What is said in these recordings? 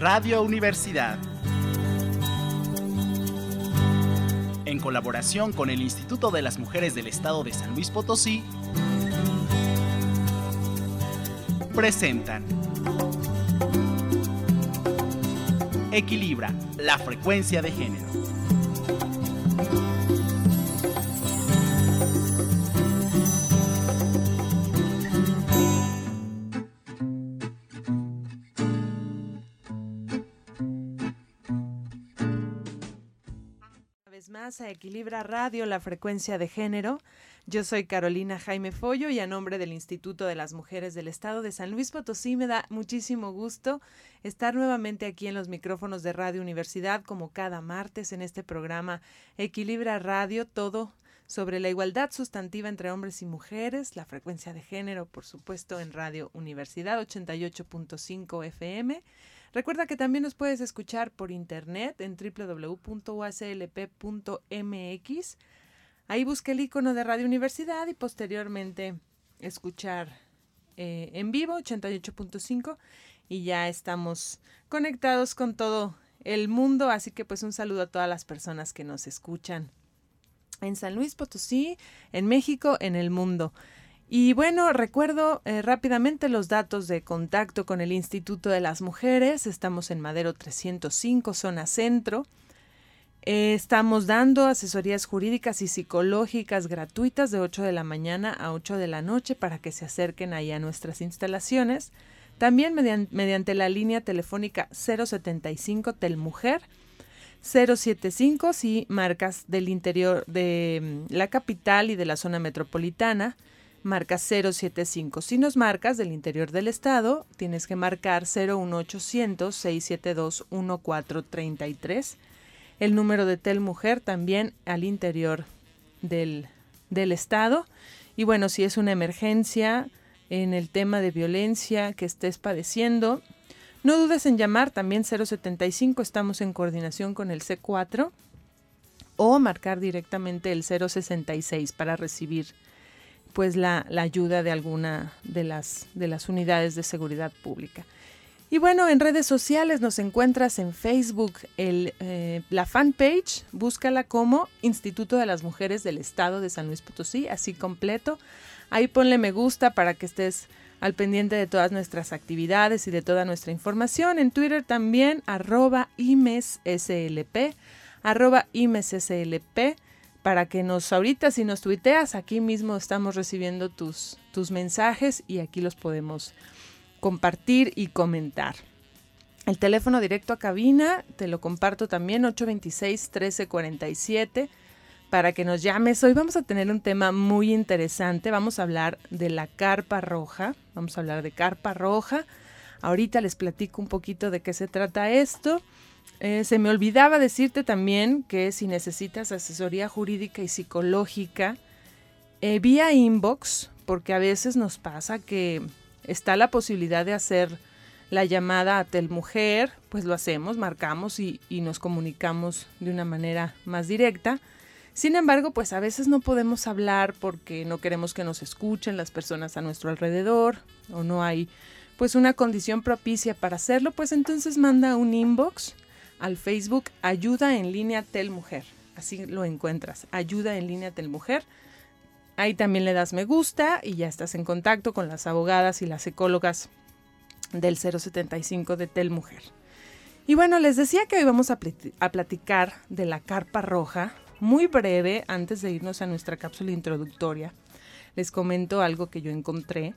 Radio Universidad. En colaboración con el Instituto de las Mujeres del Estado de San Luis Potosí, presentan Equilibra la frecuencia de género. Más a Equilibra Radio, la frecuencia de género. Yo soy Carolina Jaime Follo y a nombre del Instituto de las Mujeres del Estado de San Luis Potosí me da muchísimo gusto estar nuevamente aquí en los micrófonos de Radio Universidad como cada martes en este programa Equilibra Radio, todo sobre la igualdad sustantiva entre hombres y mujeres, la frecuencia de género, por supuesto, en Radio Universidad 88.5 FM. Recuerda que también nos puedes escuchar por internet en www.uaclp.mx. Ahí busca el icono de Radio Universidad y posteriormente escuchar en vivo 88.5 y ya estamos conectados con todo el mundo. Así que pues un saludo a todas las personas que nos escuchan en San Luis Potosí, en México, en el mundo. Y bueno, recuerdo rápidamente los datos de contacto con el Instituto de las Mujeres. Estamos en Madero 305, zona centro. Estamos dando asesorías jurídicas y psicológicas gratuitas de 8 de la mañana a 8 de la noche para que se acerquen ahí a nuestras instalaciones. También mediante la línea telefónica 075 Telmujer, 075 si marcas del interior de la capital y de la zona metropolitana. Marca 075. Si nos marcas del interior del estado, tienes que marcar 01800-672-1433. El número de Telmujer también al interior del estado. Y bueno, si es una emergencia en el tema de violencia que estés padeciendo, no dudes en llamar también 075. Estamos en coordinación con el C4 o marcar directamente el 066 para recibir pues la ayuda de alguna de las unidades de seguridad pública. Y bueno, en redes sociales nos encuentras en Facebook, la fanpage, búscala como Instituto de las Mujeres del Estado de San Luis Potosí, así completo. Ahí ponle me gusta para que estés al pendiente de todas nuestras actividades y de toda nuestra información. En Twitter también, @ImesSLP, @ImesSLP. Para que ahorita si nos tuiteas, aquí mismo estamos recibiendo tus mensajes y aquí los podemos compartir y comentar. El teléfono directo a cabina, te lo comparto también, 826-1347, para que nos llames. Hoy vamos a tener un tema muy interesante, vamos a hablar de la carpa roja, Ahorita les platico un poquito de qué se trata esto. Se me olvidaba decirte también que si necesitas asesoría jurídica y psicológica vía inbox, porque a veces nos pasa que está la posibilidad de hacer la llamada a Telmujer, pues lo hacemos, marcamos y nos comunicamos de una manera más directa. Sin embargo, pues a veces no podemos hablar porque no queremos que nos escuchen las personas a nuestro alrededor o no hay pues una condición propicia para hacerlo, pues entonces manda un inbox al Facebook Ayuda en Línea Telmujer, así lo encuentras, Ayuda en Línea Telmujer. Ahí también le das me gusta y ya estás en contacto con las abogadas y las psicólogas del 075 de Telmujer. Y bueno, les decía que hoy vamos a platicar de la carpa roja, muy breve, antes de irnos a nuestra cápsula introductoria. Les comento algo que yo encontré.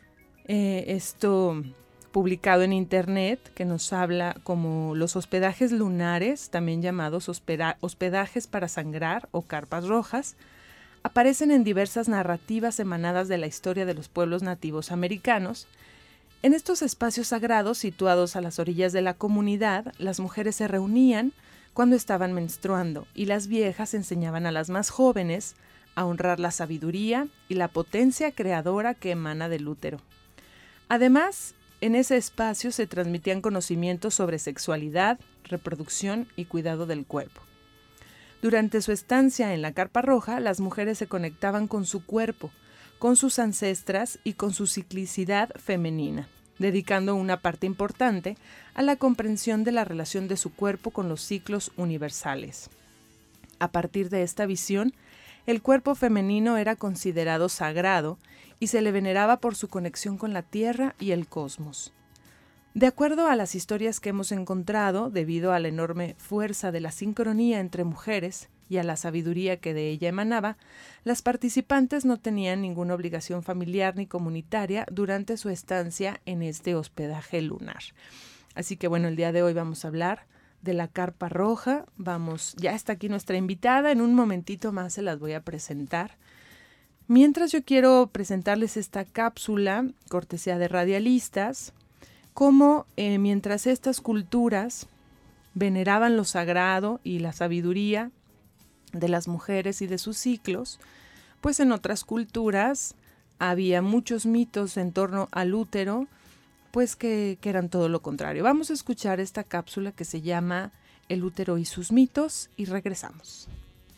Esto publicado en internet, que nos habla como los hospedajes lunares, también llamados hospedajes para sangrar o carpas rojas, aparecen en diversas narrativas emanadas de la historia de los pueblos nativos americanos. En estos espacios sagrados situados a las orillas de la comunidad, las mujeres se reunían cuando estaban menstruando y las viejas enseñaban a las más jóvenes a honrar la sabiduría y la potencia creadora que emana del útero. Además, en ese espacio se transmitían conocimientos sobre sexualidad, reproducción y cuidado del cuerpo. Durante su estancia en la carpa roja, las mujeres se conectaban con su cuerpo, con sus ancestras y con su ciclicidad femenina. dedicando una parte importante a la comprensión de la relación de su cuerpo con los ciclos universales. A partir de esta visión, el cuerpo femenino era considerado sagrado y se le veneraba por su conexión con la Tierra y el cosmos. De acuerdo a las historias que hemos encontrado, debido a la enorme fuerza de la sincronía entre mujeres y a la sabiduría que de ella emanaba, las participantes no tenían ninguna obligación familiar ni comunitaria durante su estancia en este hospedaje lunar. Así que bueno, el día de hoy vamos a hablar de la carpa roja. Ya está aquí nuestra invitada, en un momentito más se las voy a presentar. Mientras yo quiero presentarles esta cápsula, cortesía de Radialistas, cómo mientras estas culturas veneraban lo sagrado y la sabiduría de las mujeres y de sus ciclos, pues en otras culturas había muchos mitos en torno al útero, pues que eran todo lo contrario. Vamos a escuchar esta cápsula que se llama El útero y sus mitos y regresamos.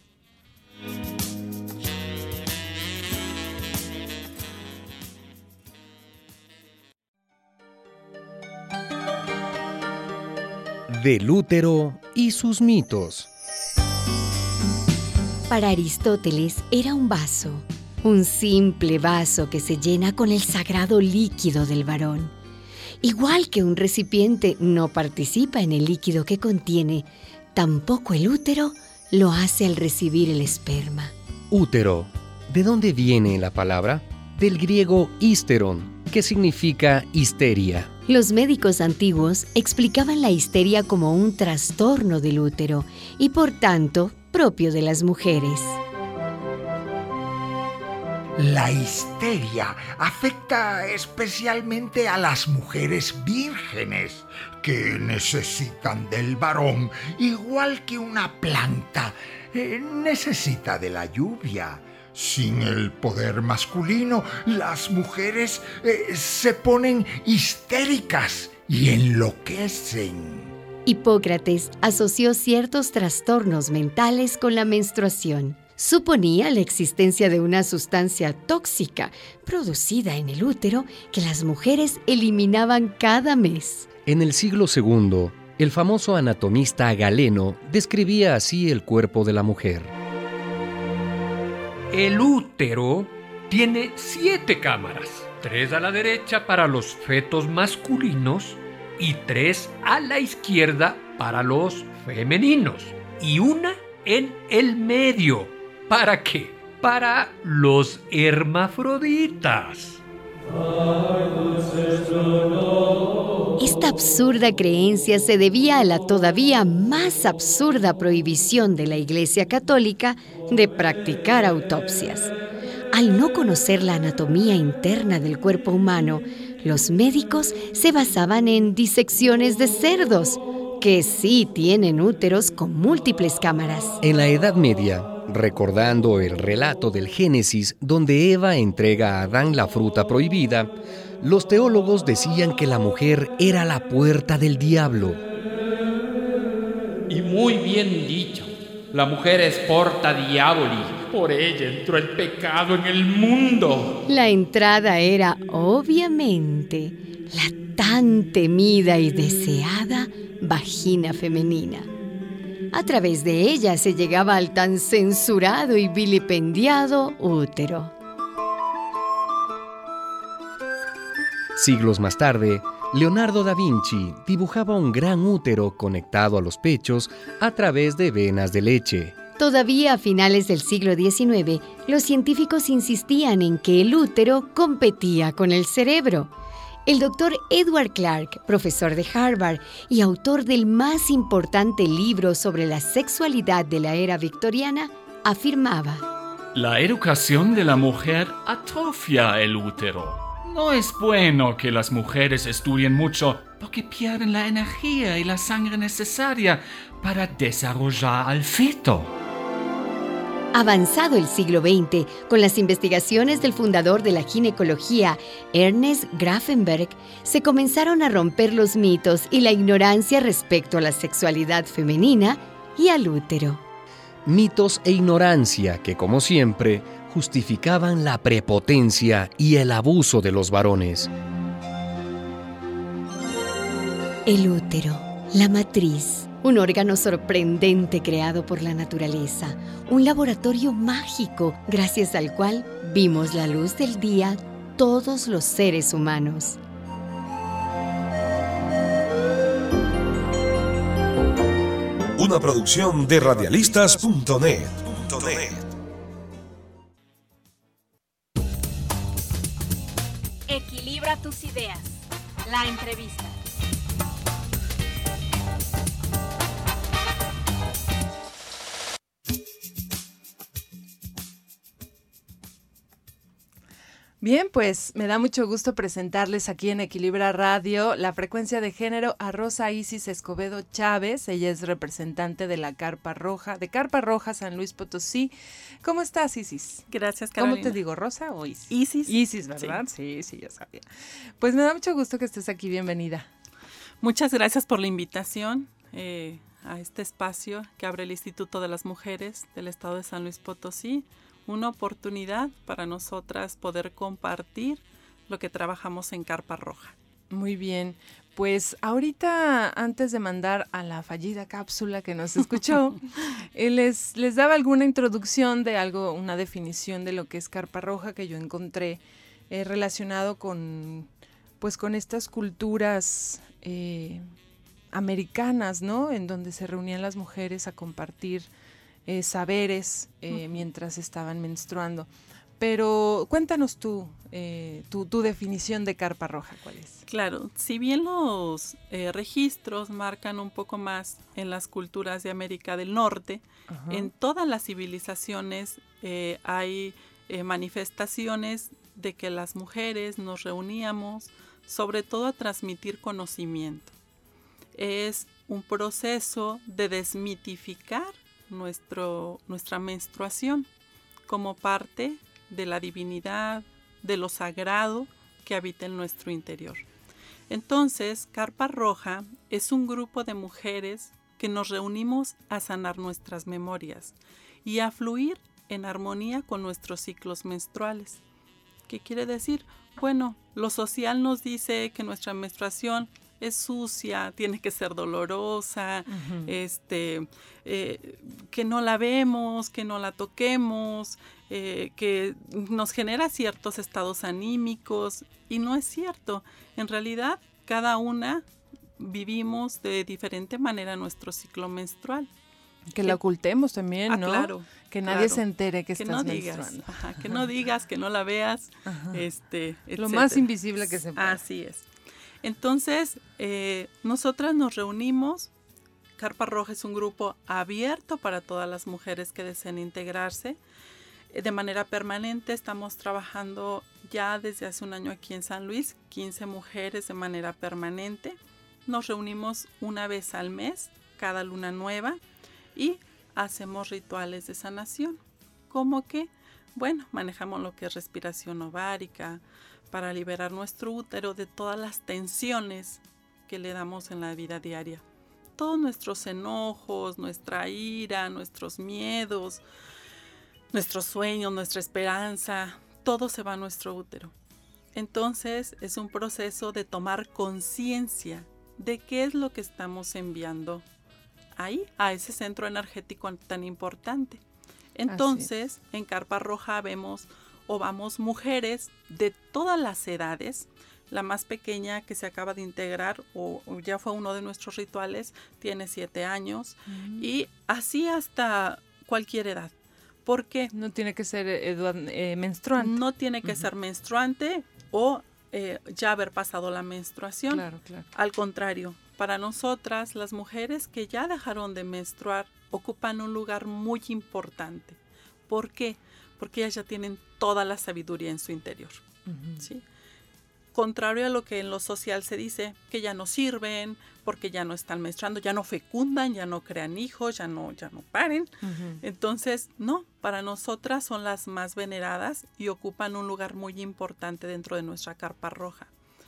Del útero y sus mitos. Para Aristóteles era un vaso, un simple vaso que se llena con el sagrado líquido del varón. Igual que un recipiente no participa en el líquido que contiene, tampoco el útero lo hace al recibir el esperma. Útero. ¿De dónde viene la palabra? Del griego histeron, que significa histeria. Los médicos antiguos explicaban la histeria como un trastorno del útero y, por tanto, propio de las mujeres. La histeria afecta especialmente a las mujeres vírgenes, que necesitan del varón igual que una planta necesita de la lluvia. Sin el poder masculino, las mujeres se ponen histéricas y enloquecen. Hipócrates asoció ciertos trastornos mentales con la menstruación. Suponía la existencia de una sustancia tóxica producida en el útero que las mujeres eliminaban cada mes. En el siglo II, el famoso anatomista Galeno describía así el cuerpo de la mujer. El útero tiene 7 cámaras, 3 a la derecha para los fetos masculinos y 3 a la izquierda para los femeninos y una en el medio. ¿Para qué? Para los hermafroditas. Esta absurda creencia se debía a la todavía más absurda prohibición de la Iglesia Católica de practicar autopsias. Al no conocer la anatomía interna del cuerpo humano, los médicos se basaban en disecciones de cerdos, que sí tienen úteros con múltiples cámaras. En la Edad Media, recordando el relato del Génesis donde Eva entrega a Adán la fruta prohibida, los teólogos decían que la mujer era la puerta del diablo. Y muy bien dicho, la mujer es porta diaboli, por ella entró el pecado en el mundo. La entrada era, obviamente, la tan temida y deseada vagina femenina. A través de ella se llegaba al tan censurado y vilipendiado útero. Siglos más tarde, Leonardo da Vinci dibujaba un gran útero conectado a los pechos a través de venas de leche. Todavía a finales del siglo XIX, los científicos insistían en que el útero competía con el cerebro. El doctor Edward Clark, profesor de Harvard y autor del más importante libro sobre la sexualidad de la era victoriana, afirmaba: La educación de la mujer atrofia el útero. No es bueno que las mujeres estudien mucho porque pierden la energía y la sangre necesaria para desarrollar al feto. Avanzado el siglo XX, con las investigaciones del fundador de la ginecología, Ernest Grafenberg, se comenzaron a romper los mitos y la ignorancia respecto a la sexualidad femenina y al útero. Mitos e ignorancia que, como siempre, justificaban la prepotencia y el abuso de los varones. El útero, la matriz, un órgano sorprendente creado por la naturaleza, un laboratorio mágico gracias al cual vimos la luz del día todos los seres humanos. Una producción de radialistas.net. Equilibra tus ideas. La entrevista. Bien, pues me da mucho gusto presentarles aquí en Equilibra Radio la frecuencia de género a Rosa Isis Escobedo Chávez. Ella es representante de la Carpa Roja, de Carpa Roja San Luis Potosí. ¿Cómo estás, Isis? Gracias, Carolina. ¿Cómo te digo, Rosa o Isis? Isis. Isis, ¿verdad? Sí, ya sabía. Pues me da mucho gusto que estés aquí. Bienvenida. Muchas gracias por la invitación a este espacio que abre el Instituto de las Mujeres del Estado de San Luis Potosí. Una oportunidad para nosotras poder compartir lo que trabajamos en Carpa Roja. Muy bien, pues ahorita antes de mandar a la fallida cápsula que nos escuchó, les daba alguna introducción de algo, una definición de lo que es Carpa Roja que yo encontré relacionado con estas culturas americanas, ¿no? En donde se reunían las mujeres a compartir saberes mientras estaban menstruando. Pero cuéntanos tú, tu definición de Carpa Roja, ¿cuál es? Claro, si bien los registros marcan un poco más en las culturas de América del Norte, ajá, en todas las civilizaciones hay manifestaciones de que las mujeres nos reuníamos sobre todo a transmitir conocimiento. Es un proceso de desmitificar nuestra menstruación como parte de la divinidad, de lo sagrado que habita en nuestro interior. Entonces, Carpa Roja es un grupo de mujeres que nos reunimos a sanar nuestras memorias y a fluir en armonía con nuestros ciclos menstruales. ¿Qué quiere decir? Bueno, lo social nos dice que nuestra menstruación es sucia, tiene que ser dolorosa, uh-huh, que no la vemos, que no la toquemos, que nos genera ciertos estados anímicos, y no es cierto. En realidad, cada una vivimos de diferente manera nuestro ciclo menstrual. Que lo ocultemos también, ¿no? Claro. Que nadie se entere que estás no menstruando. Digas. Ajá, que no digas, que no la veas, lo más invisible que se puede. Así es. Entonces, nosotras nos reunimos. Carpa Roja es un grupo abierto para todas las mujeres que deseen integrarse. De manera permanente estamos trabajando ya desde hace un año aquí en San Luis, 15 mujeres de manera permanente. Nos reunimos una vez al mes, cada luna nueva, y hacemos rituales de sanación. Como que, manejamos lo que es respiración ovárica, para liberar nuestro útero de todas las tensiones que le damos en la vida diaria. Todos nuestros enojos, nuestra ira, nuestros miedos, nuestros sueños, nuestra esperanza, todo se va a nuestro útero. Entonces es un proceso de tomar conciencia de qué es lo que estamos enviando ahí, a ese centro energético tan importante. Entonces, en Carpa Roja vamos mujeres de todas las edades. La más pequeña que se acaba de integrar o ya fue uno de nuestros rituales, tiene 7 años, y así hasta cualquier edad. ¿Por qué? No tiene que ser menstruante. No tiene que ser menstruante o ya haber pasado la menstruación. Claro. Al contrario, para nosotras, las mujeres que ya dejaron de menstruar ocupan un lugar muy importante. ¿Por qué? Porque ellas ya tienen toda la sabiduría en su interior. Uh-huh. ¿Sí? Contrario a lo que en lo social se dice, que ya no sirven, porque ya no están menstruando, ya no fecundan, ya no crean hijos, ya no paren. Uh-huh. Entonces, no, para nosotras son las más veneradas y ocupan un lugar muy importante dentro de nuestra Carpa Roja.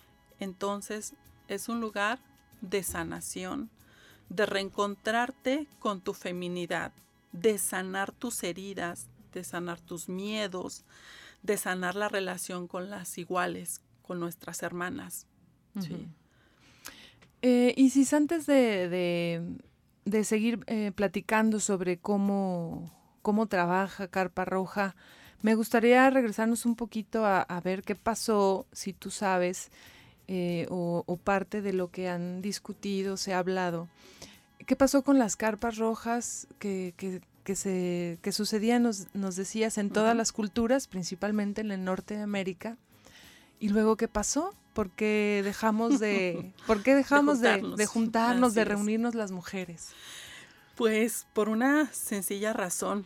Entonces, es un lugar de sanación, de reencontrarte con tu feminidad, de sanar tus heridas, de sanar tus miedos, de sanar la relación con las iguales, con nuestras hermanas. Uh-huh. Sí. Isis, antes de seguir platicando sobre cómo trabaja Carpa Roja, me gustaría regresarnos un poquito a ver qué pasó, si tú sabes, o parte de lo que han discutido, se ha hablado. ¿Qué pasó con las carpas rojas que sucedían, nos decías, en todas las culturas, principalmente en el norte de América? ¿Y luego qué pasó? ¿Por qué dejamos de juntarnos, de reunirnos las mujeres? Pues por una sencilla razón.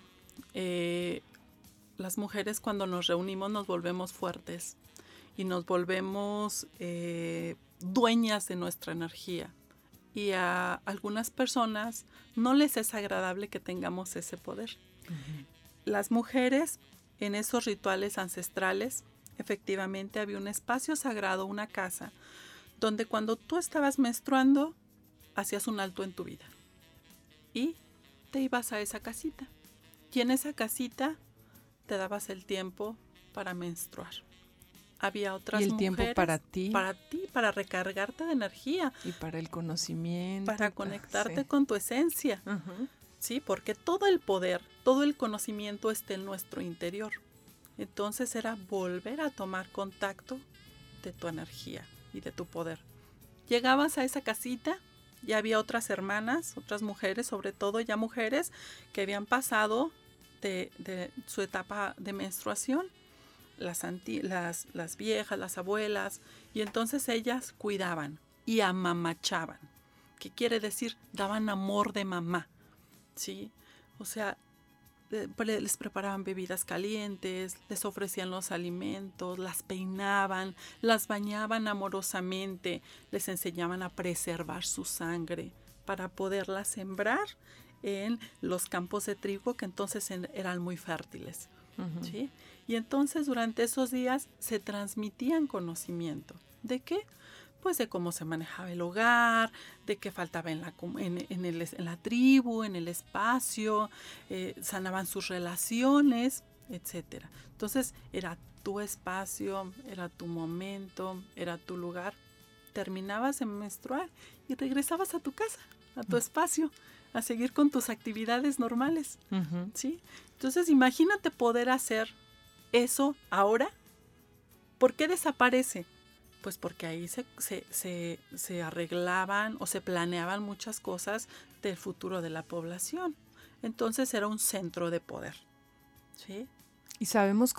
Las mujeres, cuando nos reunimos, nos volvemos fuertes y nos volvemos dueñas de nuestra energía. Y a algunas personas no les es agradable que tengamos ese poder. Uh-huh. Las mujeres, en esos rituales ancestrales, efectivamente había un espacio sagrado, una casa, donde cuando tú estabas menstruando, hacías un alto en tu vida. Y te ibas a esa casita. Y en esa casita te dabas el tiempo para menstruar. Había otras mujeres. Y el tiempo para ti. Para ti, para recargarte de energía. Y para el conocimiento. Para conectarte con tu esencia. Uh-huh. Sí, porque todo el poder, todo el conocimiento está en nuestro interior. Entonces era volver a tomar contacto de tu energía y de tu poder. Llegabas a esa casita y había otras hermanas, otras mujeres, sobre todo ya mujeres, que habían pasado de su etapa de menstruación. Las viejas, las abuelas, y entonces ellas cuidaban y amamachaban. ¿Qué quiere decir? Daban amor de mamá, ¿sí? O sea, les preparaban bebidas calientes, les ofrecían los alimentos, las peinaban, las bañaban amorosamente, les enseñaban a preservar su sangre para poderla sembrar en los campos de trigo que entonces eran muy fértiles, uh-huh. ¿Sí? Y entonces durante esos días se transmitían conocimiento. ¿De qué? Pues de cómo se manejaba el hogar, de qué faltaba en la tribu, en el espacio, sanaban sus relaciones, etc. Entonces era tu espacio, era tu momento, era tu lugar. Terminabas de menstruar y regresabas a tu casa, a tu espacio, a seguir con tus actividades normales. Uh-huh. ¿Sí? Entonces imagínate poder hacer eso ahora. ¿Por qué desaparece? Pues porque ahí se arreglaban o se planeaban muchas cosas del futuro de la población. Entonces era un centro de poder. ¿Sí? ¿Y sabemos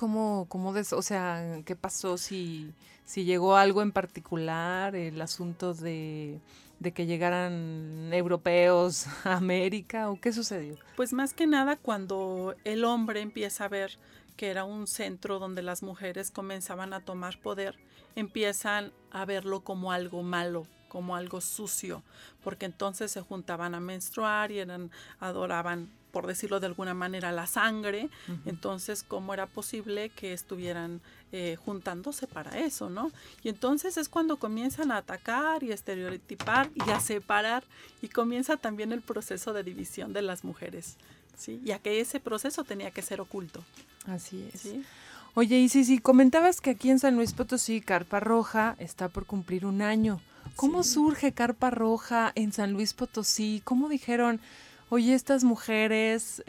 qué pasó? Si llegó algo en particular, el asunto de que llegaran europeos a América, ¿o qué sucedió? Pues más que nada cuando el hombre empieza a ver que era un centro donde las mujeres comenzaban a tomar poder, empiezan a verlo como algo malo, como algo sucio, porque entonces se juntaban a menstruar y adoraban, por decirlo de alguna manera, la sangre. Uh-huh. Entonces, ¿cómo era posible que estuvieran juntándose para eso, no? Y entonces es cuando comienzan a atacar y a estereotipar y a separar, y comienza también el proceso de división de las mujeres, ¿sí? Ya que ese proceso tenía que ser oculto. Así es. ¿Sí? Oye, y sí, comentabas que aquí en San Luis Potosí, Carpa Roja está por cumplir 1 año. ¿Cómo surge Carpa Roja en San Luis Potosí? ¿Cómo dijeron, oye, estas mujeres,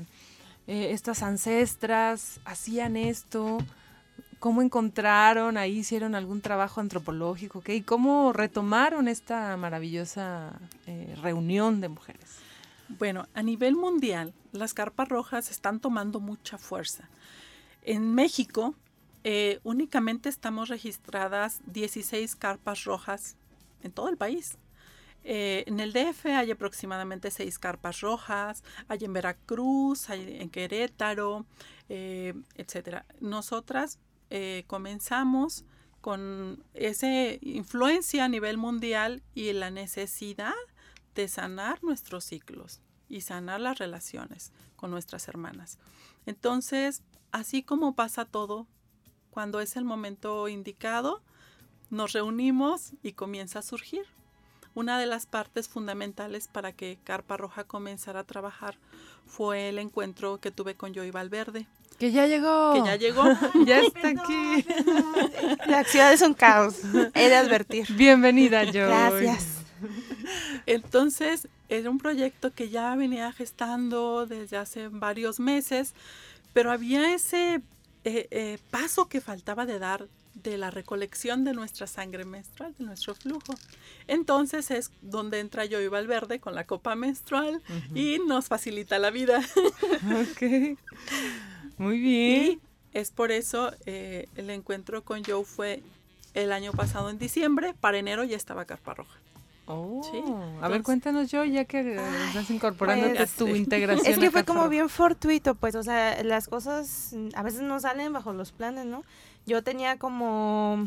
estas ancestras, hacían esto? ¿Cómo encontraron? ¿Ahí hicieron algún trabajo antropológico? ¿Y cómo retomaron esta maravillosa reunión de mujeres? Bueno, a nivel mundial, las carpas rojas están tomando mucha fuerza. En México, únicamente estamos registradas 16 carpas rojas en todo el país. En el DF hay aproximadamente 6 carpas rojas, hay en Veracruz, hay en Querétaro, etc. Nosotras comenzamos con esa influencia a nivel mundial y la necesidad de sanar nuestros ciclos y sanar las relaciones con nuestras hermanas. Entonces, así como pasa todo, cuando es el momento indicado, nos reunimos y comienza a surgir. Una de las partes fundamentales para que Carpa Roja comenzara a trabajar fue el encuentro que tuve con Joy Valverde. ¡Que ya llegó! ¡Que ya llegó! ¡Ya está aquí! La ciudad es un caos, he de advertir. Bienvenida, Joy. Gracias. Entonces, era un proyecto que ya venía gestando desde hace varios meses, pero había ese paso que faltaba de dar de la recolección de nuestra sangre menstrual, de nuestro flujo. Entonces es donde entra Joy Valverde con la copa menstrual y nos facilita la vida. Ok, muy bien. Y es por eso el encuentro con Joe fue el año pasado en diciembre. Para enero ya estaba Carpa Roja. Oh, Sí, a ver, cuéntanos, yo ya que estás incorporando pues, tu integración. Es que a fue Carpa como Roja. bien fortuito, pues, o sea, las cosas a veces no salen bajo los planes, ¿no? Yo tenía como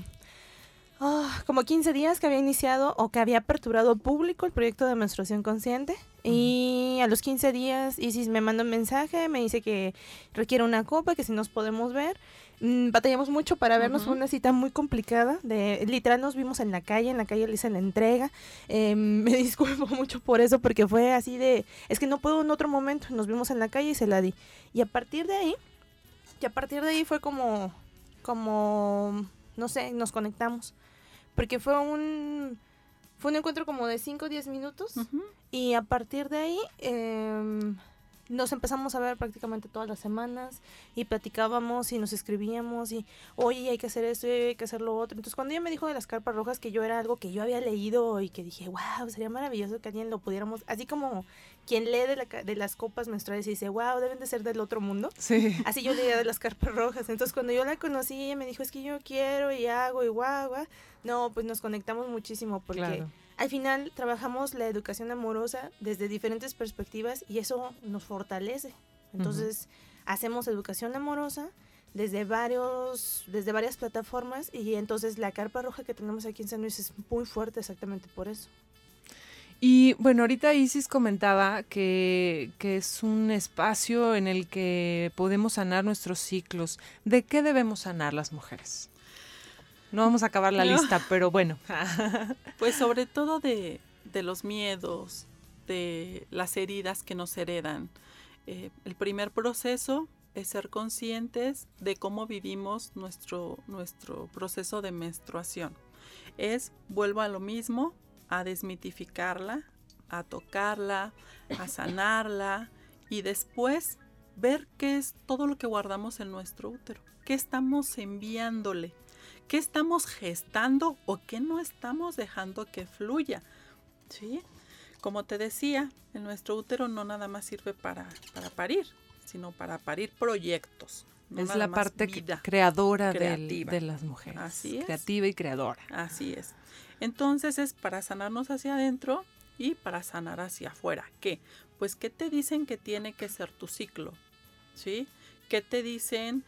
15 días que había iniciado o que había aperturado público el proyecto de menstruación consciente y a los 15 días Isis me manda un mensaje, me dice que requiere una copa, que si nos podemos ver. Batallamos mucho para vernos, fue una cita muy complicada, literal nos vimos en la calle le hice la entrega, me disculpo mucho por eso porque fue así es que no puedo en otro momento, nos vimos en la calle y se la di. Y a partir de ahí fue como no sé, nos conectamos. Porque fue un encuentro como de 5 o 10 minutos y a partir de ahí nos empezamos a ver prácticamente todas las semanas y platicábamos y nos escribíamos y oye, hay que hacer esto y hay que hacer lo otro. Entonces cuando ella me dijo de las carpas rojas, que yo era algo que yo había leído y que dije, wow, sería maravilloso que alguien lo pudiéramos, así como quien lee de las copas menstruales y dice, wow, deben de ser del otro mundo. Sí. Así yo leía de las carpas rojas. Entonces cuando yo la conocí, ella me dijo, es que yo quiero y hago y guau. No, pues nos conectamos muchísimo porque Claro. Al final trabajamos la educación amorosa desde diferentes perspectivas y eso nos fortalece. Entonces hacemos educación amorosa desde varias plataformas y entonces la carpa roja que tenemos aquí en San Luis es muy fuerte exactamente por eso. Y bueno, ahorita Isis comentaba que es un espacio en el que podemos sanar nuestros ciclos. ¿De qué debemos sanar las mujeres? No vamos a acabar la lista, pero bueno. Pues sobre todo de los miedos, de las heridas que nos heredan. El primer proceso es ser conscientes de cómo vivimos nuestro proceso de menstruación. Vuelvo a lo mismo, a desmitificarla, a tocarla, a sanarla y después ver qué es todo lo que guardamos en nuestro útero, qué estamos enviándole, qué estamos gestando o qué no estamos dejando que fluya, ¿sí? Como te decía, en nuestro útero no nada más sirve para parir, sino para parir proyectos. No es nada la más parte vida creadora creativa de las mujeres. Así es. Creativa y creadora. Así es. Entonces es para sanarnos hacia adentro y para sanar hacia afuera. ¿Qué? Pues ¿qué te dicen que tiene que ser tu ciclo? ¿Sí? ¿Qué te dicen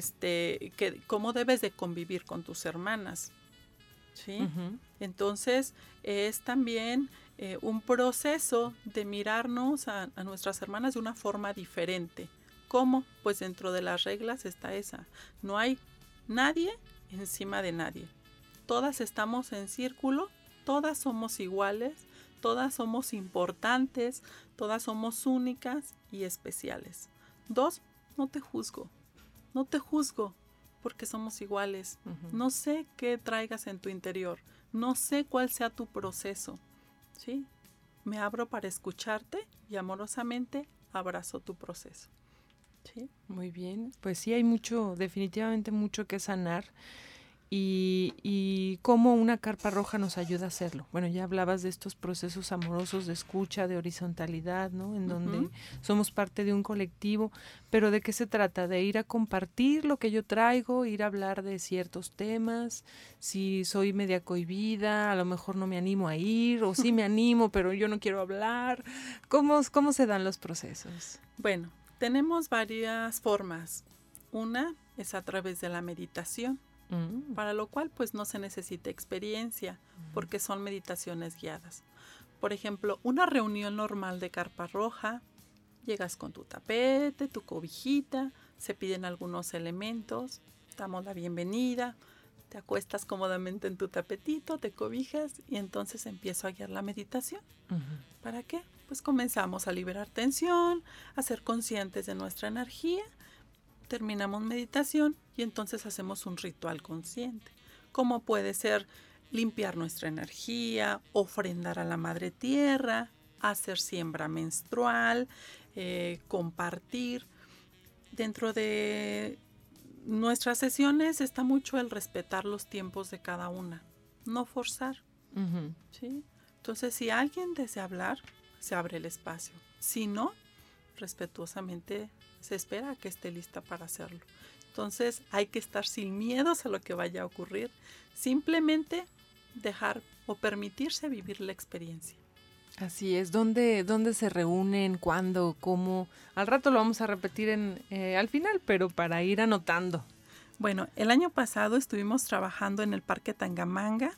cómo debes de convivir con tus hermanas? ¿Sí? Entonces es también un proceso de mirarnos a nuestras hermanas de una forma diferente. ¿Cómo? Pues dentro de las reglas está esa. No hay nadie encima de nadie. Todas estamos en círculo, todas somos iguales, todas somos importantes, todas somos únicas y especiales. 2, no te juzgo porque somos iguales. No sé qué traigas en tu interior, no sé cuál sea tu proceso, ¿sí? Me abro para escucharte y amorosamente abrazo tu proceso, ¿sí? Muy bien, pues sí hay definitivamente mucho que sanar. Y cómo una carpa roja nos ayuda a hacerlo. Bueno, ya hablabas de estos procesos amorosos de escucha, de horizontalidad, ¿no? En donde somos parte de un colectivo, pero ¿de qué se trata? De ir a compartir lo que yo traigo, ir a hablar de ciertos temas. Si soy media cohibida, a lo mejor no me animo a ir, o sí me animo, pero yo no quiero hablar. ¿Cómo se dan los procesos? Bueno, tenemos varias formas. Una es a través de la meditación. Para lo cual pues no se necesita experiencia porque son meditaciones guiadas. Por ejemplo, una reunión normal de carpa roja, llegas con tu tapete, tu cobijita, se piden algunos elementos, damos la bienvenida, te acuestas cómodamente en tu tapetito, te cobijas y entonces empiezo a guiar la meditación. ¿Para qué? Pues comenzamos a liberar tensión, a ser conscientes de nuestra energía. Terminamos meditación y entonces hacemos un ritual consciente. Como puede ser limpiar nuestra energía, ofrendar a la Madre Tierra, hacer siembra menstrual, compartir. Dentro de nuestras sesiones está mucho el respetar los tiempos de cada una, no forzar. Ujú. ¿Sí? Entonces, si alguien desea hablar, se abre el espacio. Si no, respetuosamente se espera a que esté lista para hacerlo. Entonces, hay que estar sin miedos a lo que vaya a ocurrir. Simplemente dejar o permitirse vivir la experiencia. Así es. ¿Dónde se reúnen? ¿Cuándo? ¿Cómo? Al rato lo vamos a repetir al final, pero para ir anotando. Bueno, el año pasado estuvimos trabajando en el Parque Tangamanga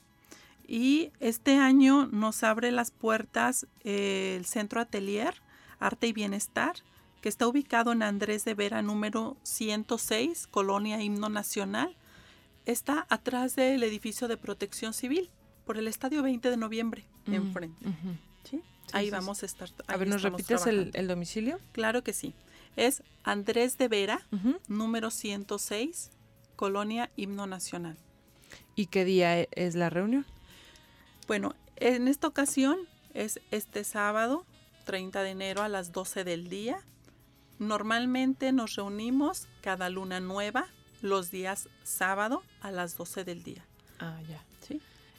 y este año nos abre las puertas el Centro Atelier Arte y Bienestar, que está ubicado en Andrés de Vera número 106, Colonia Himno Nacional. Está atrás del edificio de Protección Civil, por el Estadio 20 de noviembre, enfrente. Uh-huh. ¿Sí? Ahí vamos a estar. A ver, ¿nos repites el domicilio? Claro que sí. Es Andrés de Vera, número 106, Colonia Himno Nacional. ¿Y qué día es la reunión? Bueno, en esta ocasión es este sábado, 30 de enero a las 12 del día. Normalmente nos reunimos cada luna nueva, los días sábado a las 12 del día. Ah, ya. ¿Sí?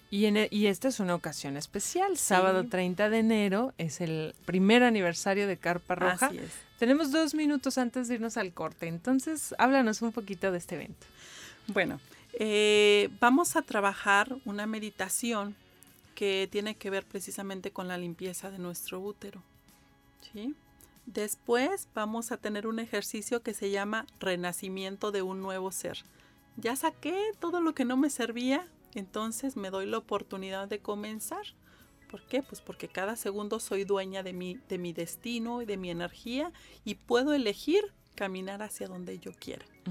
Y esta es una ocasión especial. Sábado 30 de enero es el primer aniversario de Carpa Roja. Así es. Tenemos 2 minutos antes de irnos al corte, entonces háblanos un poquito de este evento. Bueno, vamos a trabajar una meditación que tiene que ver precisamente con la limpieza de nuestro útero. ¿Sí? Después vamos a tener un ejercicio que se llama renacimiento de un nuevo ser. Ya saqué todo lo que no me servía, entonces me doy la oportunidad de comenzar. ¿Por qué? Pues porque cada segundo soy dueña de mi destino y de mi energía y puedo elegir caminar hacia donde yo quiera. Uh-huh.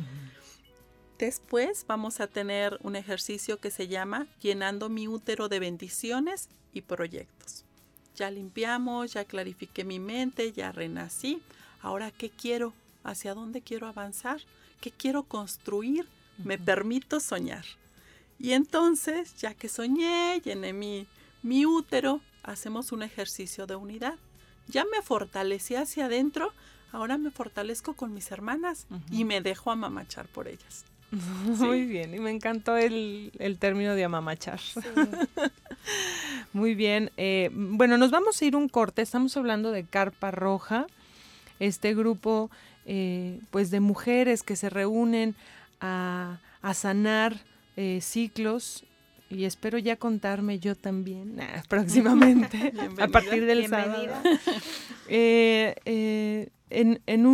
Después vamos a tener un ejercicio que se llama llenando mi útero de bendiciones y proyectos. Ya limpiamos, ya clarifiqué mi mente, ya renací. Ahora, ¿qué quiero? ¿Hacia dónde quiero avanzar? ¿Qué quiero construir? Me permito soñar. Y entonces, ya que soñé, llené mi útero, hacemos un ejercicio de unidad. Ya me fortalecí hacia adentro, ahora me fortalezco con mis hermanas y me dejo amamachar por ellas. ¿Sí? Muy bien, y me encantó el término de amamachar. Sí. Muy bien, bueno, nos vamos a ir un corte, estamos hablando de Carpa Roja, este grupo pues de mujeres que se reúnen a sanar ciclos y espero ya contarme yo también próximamente, a partir del sábado. En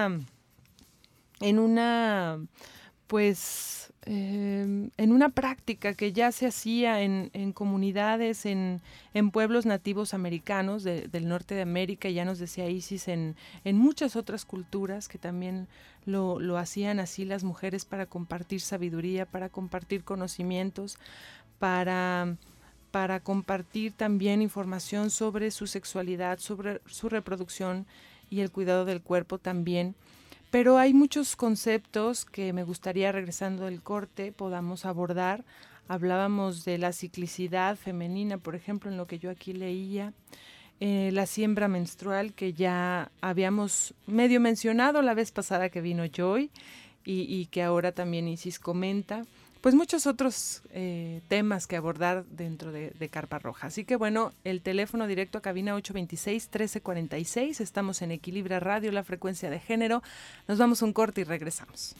una práctica que ya se hacía en comunidades, en pueblos nativos americanos del norte de América, ya nos decía Isis, en muchas otras culturas que también lo hacían así las mujeres para compartir sabiduría, para compartir conocimientos, para compartir también información sobre su sexualidad, sobre su reproducción y el cuidado del cuerpo también. Pero hay muchos conceptos que me gustaría, regresando del corte, podamos abordar. Hablábamos de la ciclicidad femenina, por ejemplo, en lo que yo aquí leía, la siembra menstrual, que ya habíamos medio mencionado la vez pasada que vino Joy y que ahora también Isis comenta. Pues muchos otros temas que abordar dentro de Carpa Roja. Así que bueno, el teléfono directo a cabina 826-1346. Estamos en Equilibra Radio, la frecuencia de género. Nos vamos a un corte y regresamos.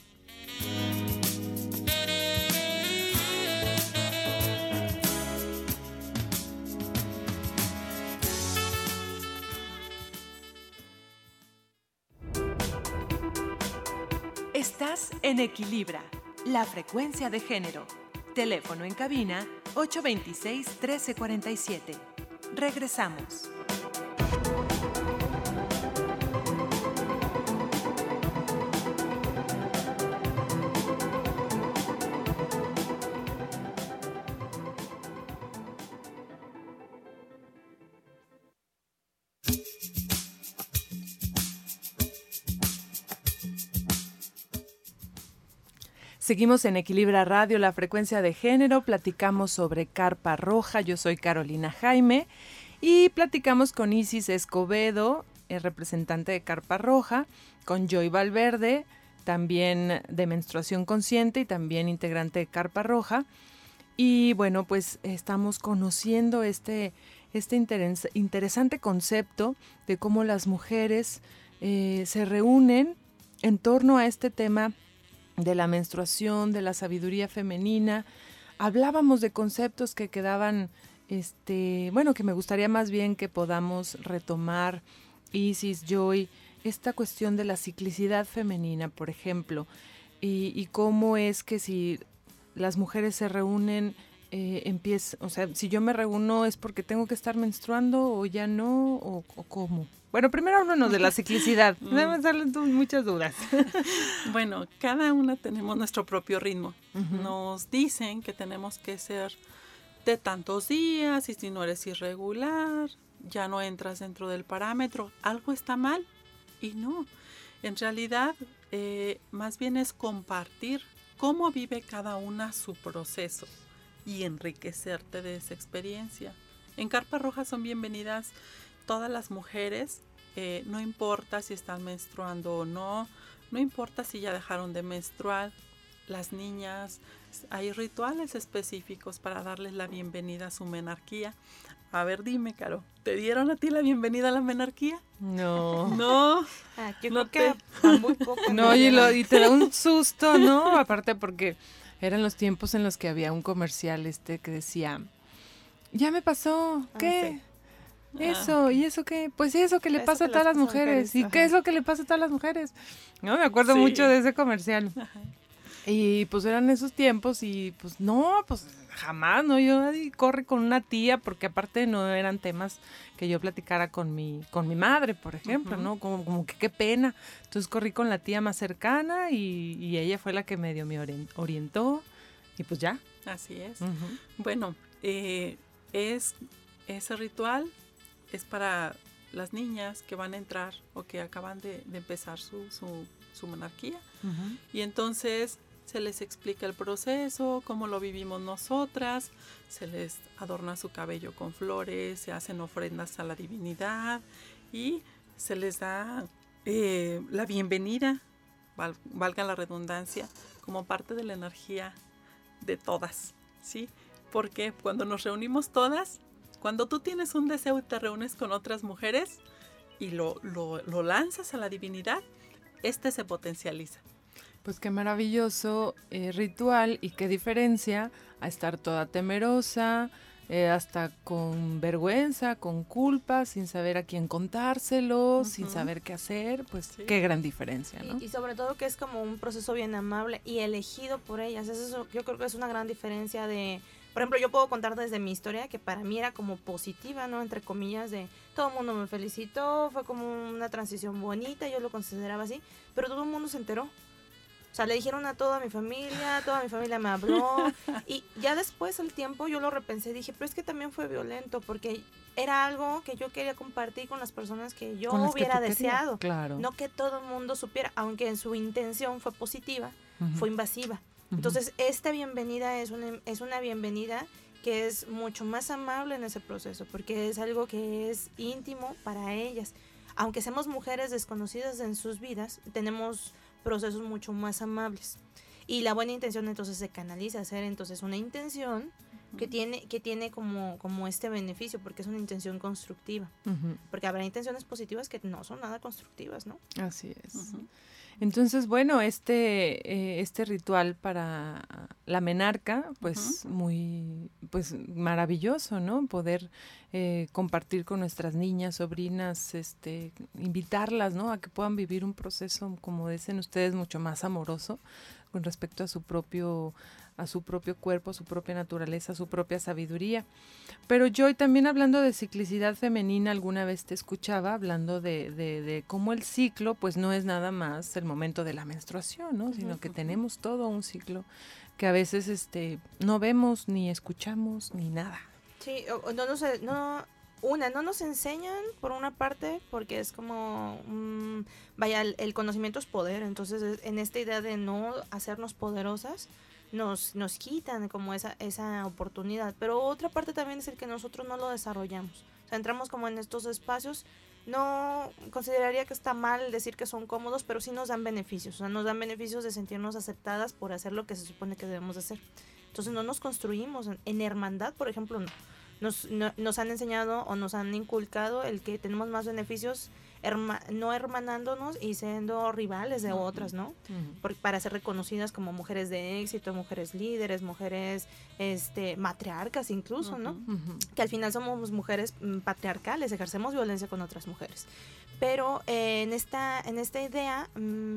Estás en Equilibra, la frecuencia de género. Teléfono en cabina 826-1347. Regresamos. Seguimos en Equilibra Radio, la frecuencia de género, platicamos sobre carpa roja, yo soy Carolina Jaime y platicamos con Isis Escobedo, representante de carpa roja, con Joy Valverde, también de menstruación consciente y también integrante de carpa roja. Y bueno, pues estamos conociendo este interesante concepto de cómo las mujeres se reúnen en torno a este tema de la menstruación, de la sabiduría femenina. Hablábamos de conceptos que quedaban, que me gustaría más bien que podamos retomar, Isis, Joy, esta cuestión de la ciclicidad femenina, por ejemplo, y cómo es que si las mujeres se reúnen, si yo me reúno es porque tengo que estar menstruando o ya no, o cómo. Bueno, primero háblanos de la ciclicidad. Debemos darle muchas dudas. Bueno, cada una tenemos nuestro propio ritmo. Nos dicen que tenemos que ser de tantos días y si no eres irregular, ya no entras dentro del parámetro. Algo está mal y no. En realidad, más bien es compartir cómo vive cada una su proceso y enriquecerte de esa experiencia. En Carpa Roja son bienvenidas todas las mujeres, no importa si están menstruando o no, no importa si ya dejaron de menstruar, las niñas, hay rituales específicos para darles la bienvenida a su menarquía. A ver, dime, Caro, ¿te dieron a ti la bienvenida a la menarquía? No. No. Yo creo que muy poco. No, y te da un susto, ¿no? Aparte porque eran los tiempos en los que había un comercial que decía, ya me pasó, ¿qué? Sí. Eso, ¿y eso qué? Pues eso que le pasa a todas las mujeres. ¿Y qué es lo que le pasa a todas las mujeres? No, me acuerdo mucho de ese comercial. Ajá. Y pues eran esos tiempos y pues no, pues jamás, ¿no? Yo corrí con una tía porque aparte no eran temas que yo platicara con mi madre, por ejemplo, ¿no? Como que qué pena. Entonces corrí con la tía más cercana y ella fue la que medio me orientó y pues ya. Así es. Bueno, ese ritual es para las niñas que van a entrar o que acaban de empezar su monarquía. Y entonces se les explica el proceso, cómo lo vivimos nosotras, se les adorna su cabello con flores, se hacen ofrendas a la divinidad y se les da la bienvenida, valga la redundancia, como parte de la energía de todas, ¿sí? Porque cuando nos reunimos todas, cuando tú tienes un deseo y te reúnes con otras mujeres y lo lanzas a la divinidad, se potencializa. Pues qué maravilloso ritual y qué diferencia a estar toda temerosa, hasta con vergüenza, con culpa, sin saber a quién contárselo, sin saber qué hacer, pues sí. Qué gran diferencia, ¿no? Y sobre todo que es como un proceso bien amable y elegido por ellas. Eso yo creo que es una gran diferencia de... Por ejemplo, yo puedo contar desde mi historia que para mí era como positiva, ¿no? Entre comillas, de todo el mundo me felicitó, fue como una transición bonita, yo lo consideraba así, pero todo el mundo se enteró. O sea, le dijeron a toda mi familia me habló y ya después del tiempo yo lo repensé, dije, pero es que también fue violento porque era algo que yo quería compartir con las personas que yo hubiera deseado, claro. No que todo el mundo supiera, aunque en su intención fue positiva, fue invasiva. Entonces, esta bienvenida es una bienvenida que es mucho más amable en ese proceso, porque es algo que es íntimo para ellas. Aunque seamos mujeres desconocidas en sus vidas, tenemos procesos mucho más amables. Y la buena intención entonces se canaliza a hacer entonces una intención que tiene como este beneficio, porque es una intención constructiva. Porque habrá intenciones positivas que no son nada constructivas, ¿no? Así es. Entonces, bueno, este ritual para la menarca, pues muy maravilloso, ¿no? Poder compartir con nuestras niñas, sobrinas, invitarlas, ¿no? A que puedan vivir un proceso, como dicen ustedes, mucho más amoroso con respecto a su propio cuerpo, a su propia naturaleza, a su propia sabiduría. Pero yo, y también hablando de ciclicidad femenina, alguna vez te escuchaba hablando de cómo el ciclo, pues no es nada más el momento de la menstruación, ¿no? Sino que tenemos todo un ciclo que a veces no vemos, ni escuchamos, ni nada. Sí, no nos enseñan por una parte, porque es como, vaya, el conocimiento es poder, entonces en esta idea de no hacernos poderosas, nos quitan como esa oportunidad, pero otra parte también es el que nosotros no lo desarrollamos, o sea, entramos como en estos espacios. No consideraría que está mal decir que son cómodos, pero sí nos dan beneficios, o sea, nos dan beneficios de sentirnos aceptadas por hacer lo que se supone que debemos de hacer. Entonces no nos construimos en hermandad, por ejemplo, no. Nos han enseñado o nos han inculcado el que tenemos más beneficios no hermanándonos y siendo rivales de otras, ¿no? Para ser reconocidas como mujeres de éxito, mujeres líderes, mujeres matriarcas incluso, ¿no? Que al final somos mujeres patriarcales, ejercemos violencia con otras mujeres. Pero en esta idea,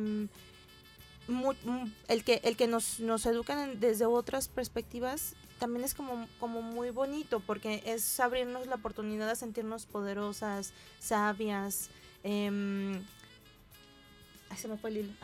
el que nos educan desde otras perspectivas también es como muy bonito, porque es abrirnos la oportunidad de sentirnos poderosas, sabias. Ay, se me fue el hilo.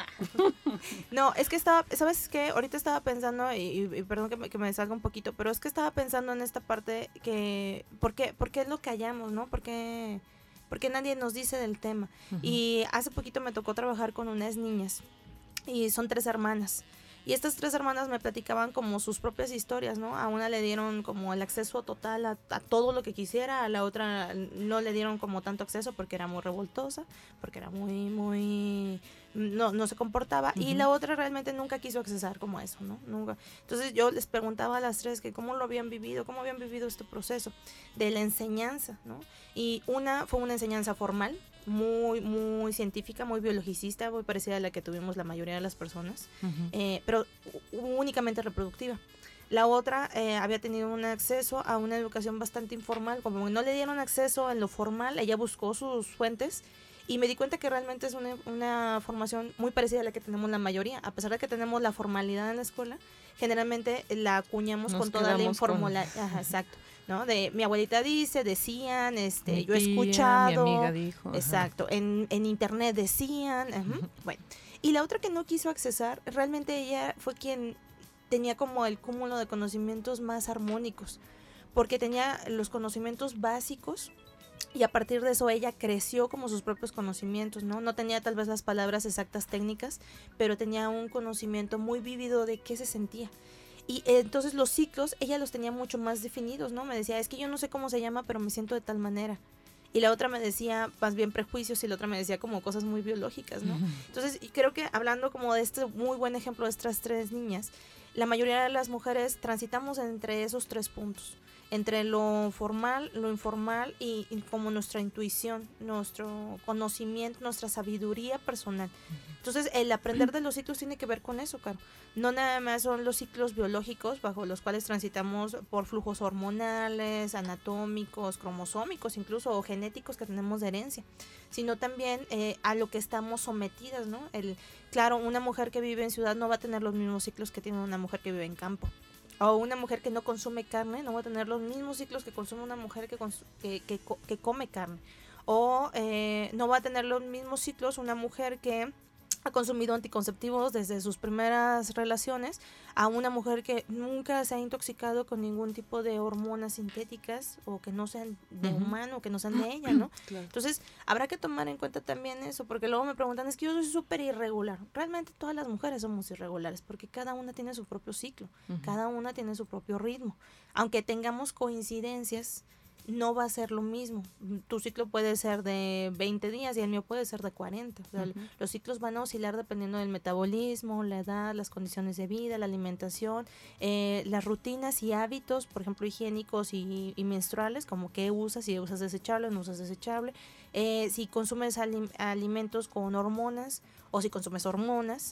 No, es que ¿sabes qué? Ahorita estaba pensando, y perdón que me salga un poquito, pero es que estaba pensando en esta parte que, ¿por qué lo callamos, no? Porque nadie nos dice del tema. Y hace poquito me tocó trabajar con unas niñas, y son 3 hermanas. Y estas 3 hermanas me platicaban como sus propias historias, ¿no? A una le dieron como el acceso total a todo lo que quisiera, a la otra no le dieron como tanto acceso porque era muy revoltosa, porque era muy no se comportaba, y la otra realmente nunca quiso accesar como a eso, ¿no? Nunca. Entonces yo les preguntaba a las 3 que cómo habían vivido este proceso de la enseñanza, ¿no? Y fue una enseñanza formal, muy científica, muy biologicista, muy parecida a la que tuvimos la mayoría de las personas, pero únicamente reproductiva. La otra había tenido un acceso a una educación bastante informal, como no le dieron acceso en lo formal, ella buscó sus fuentes, y me di cuenta que realmente es una formación muy parecida a la que tenemos la mayoría. A pesar de que tenemos la formalidad en la escuela, generalmente la acuñamos con toda la informalidad. Ajá, exacto. ¿No? De mi abuelita decían, yo he escuchado. Mi amiga dijo. Exacto. En internet decían. Bueno. Y la otra que no quiso accesar, realmente ella fue quien tenía como el cúmulo de conocimientos más armónicos, porque tenía los conocimientos básicos. Y a partir de eso ella creció como sus propios conocimientos, ¿no? No tenía tal vez las palabras exactas técnicas, pero tenía un conocimiento muy vívido de qué se sentía. Y entonces los ciclos, ella los tenía mucho más definidos, ¿no? Me decía, es que yo no sé cómo se llama, pero me siento de tal manera. Y la otra me decía más bien prejuicios, y la otra me decía como cosas muy biológicas, ¿no? Entonces, y creo que hablando como de este muy buen ejemplo de estas 3 niñas, la mayoría de las mujeres transitamos entre esos 3 puntos. Entre lo formal, lo informal y como nuestra intuición, nuestro conocimiento, nuestra sabiduría personal. Entonces, el aprender de los ciclos tiene que ver con eso, Caro. No nada más son los ciclos biológicos bajo los cuales transitamos por flujos hormonales, anatómicos, cromosómicos, incluso o genéticos que tenemos de herencia, sino también a lo que estamos sometidas, ¿no? Claro, una mujer que vive en ciudad no va a tener los mismos ciclos que tiene una mujer que vive en campo. O una mujer que no consume carne no va a tener los mismos ciclos que consume una mujer que come carne. O no va a tener los mismos ciclos una mujer que ha consumido anticonceptivos desde sus primeras relaciones a una mujer que nunca se ha intoxicado con ningún tipo de hormonas sintéticas o que no sean de humano, que no sean de ella, ¿no? Claro. Entonces, habrá que tomar en cuenta también eso, porque luego me preguntan, es que yo soy súper irregular. Realmente todas las mujeres somos irregulares, porque cada una tiene su propio ciclo, cada una tiene su propio ritmo. Aunque tengamos coincidencias, no va a ser lo mismo. Tu ciclo puede ser de 20 días y el mío puede ser de 40. O sea, los ciclos van a oscilar dependiendo del metabolismo, la edad, las condiciones de vida, la alimentación, las rutinas y hábitos, por ejemplo, higiénicos y menstruales, como qué usas, si usas desechable o no usas desechable, si consumes alimentos con hormonas o si consumes hormonas,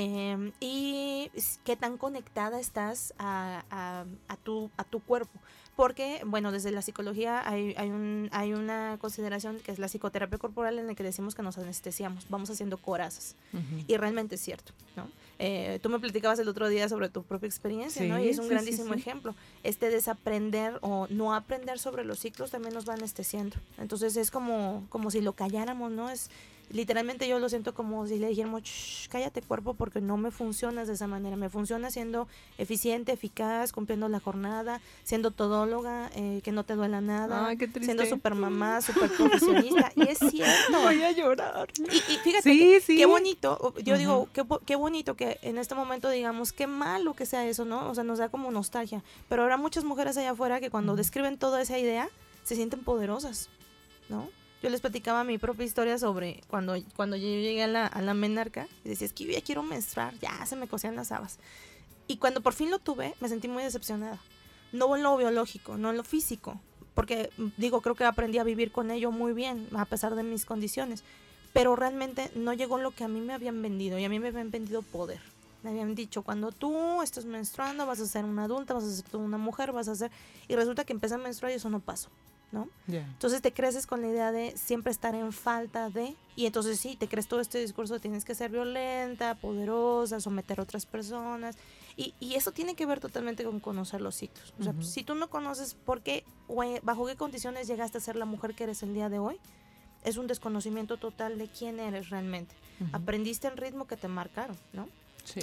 y qué tan conectada estás a tu cuerpo. Porque, bueno, desde la psicología hay una consideración que es la psicoterapia corporal, en la que decimos que nos anestesiamos, vamos haciendo corazas. Y realmente es cierto, ¿no? Tú me platicabas el otro día sobre tu propia experiencia, ¿no? Y es un grandísimo ejemplo. Desaprender o no aprender sobre los ciclos también nos va anestesiando. Entonces es como si lo calláramos, ¿no? literalmente yo lo siento como si le dijéramos, cállate cuerpo, porque no me funcionas de esa manera, me funciona siendo eficiente, eficaz, cumpliendo la jornada, siendo todóloga, que no te duela nada, Ay, qué triste. siendo super mamá, super profesionista, y es cierto. Voy a llorar. Y fíjate, Sí. qué bonito, yo digo, qué bonito que en este momento digamos, qué malo que sea eso, ¿no? O sea, nos da como nostalgia, pero habrá muchas mujeres allá afuera que cuando describen toda esa idea, se sienten poderosas, ¿no? Yo les platicaba mi propia historia sobre cuando yo llegué a la menarca y decía, es que yo ya quiero menstruar, ya se me cosían las habas. Y cuando por fin lo tuve, me sentí muy decepcionada. No en lo biológico, no en lo físico, porque creo que aprendí a vivir con ello muy bien, a pesar de mis condiciones. Pero realmente no llegó lo que a mí me habían vendido, y a mí me habían vendido poder. Me habían dicho, cuando tú estás menstruando vas a ser una adulta, vas a ser tú una mujer, y resulta que empecé a menstruar y eso no pasó, ¿no? Yeah. Entonces te creces con la idea de siempre estar en falta de, y entonces sí, te crees todo este discurso de tienes que ser violenta, poderosa, someter a otras personas, y eso tiene que ver totalmente con conocer los ciclos. O sea, si tú no conoces por qué o bajo qué condiciones llegaste a ser la mujer que eres el día de hoy, es un desconocimiento total de quién eres realmente. Aprendiste el ritmo que te marcaron, ¿no? Sí.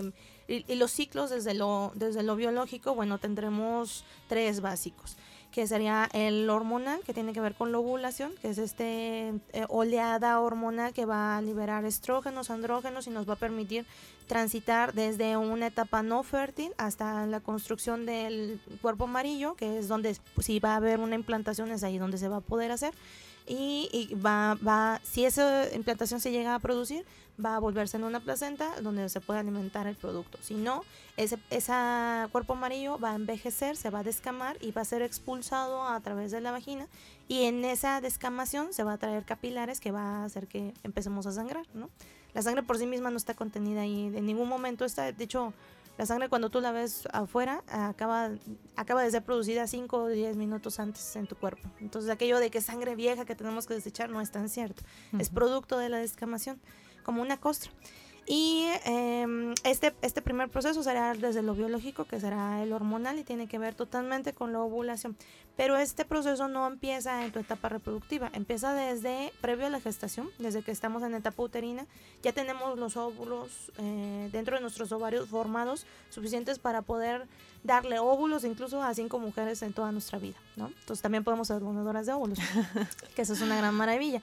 Y los ciclos desde lo biológico, bueno, tendremos 3 básicos, que sería el hormonal, que tiene que ver con la ovulación, que es oleada hormonal que va a liberar estrógenos, andrógenos y nos va a permitir transitar desde una etapa no fértil hasta la construcción del cuerpo amarillo, que es donde si va a haber una implantación es ahí donde se va a poder hacer. Y si esa implantación se llega a producir, va a volverse en una placenta donde se puede alimentar el producto. Si no, ese cuerpo amarillo va a envejecer, se va a descamar y va a ser expulsado a través de la vagina, y en esa descamación se va a traer capilares que va a hacer que empecemos a sangrar, ¿no? La sangre por sí misma no está contenida ahí, en ningún momento está, de hecho, la sangre cuando tú la ves afuera acaba de ser producida 5 o 10 minutos antes en tu cuerpo. Entonces aquello de que sangre vieja que tenemos que desechar no es tan cierto. Es producto de la descamación, como una costra. Y este primer proceso será desde lo biológico, que será el hormonal, y tiene que ver totalmente con la ovulación. Pero este proceso no empieza en tu etapa reproductiva, empieza previo a la gestación, desde que estamos en etapa uterina. Ya tenemos los óvulos dentro de nuestros ovarios formados, suficientes para poder darle óvulos incluso a 5 mujeres en toda nuestra vida, ¿no? Entonces también podemos ser donadoras de óvulos, que eso es una gran maravilla.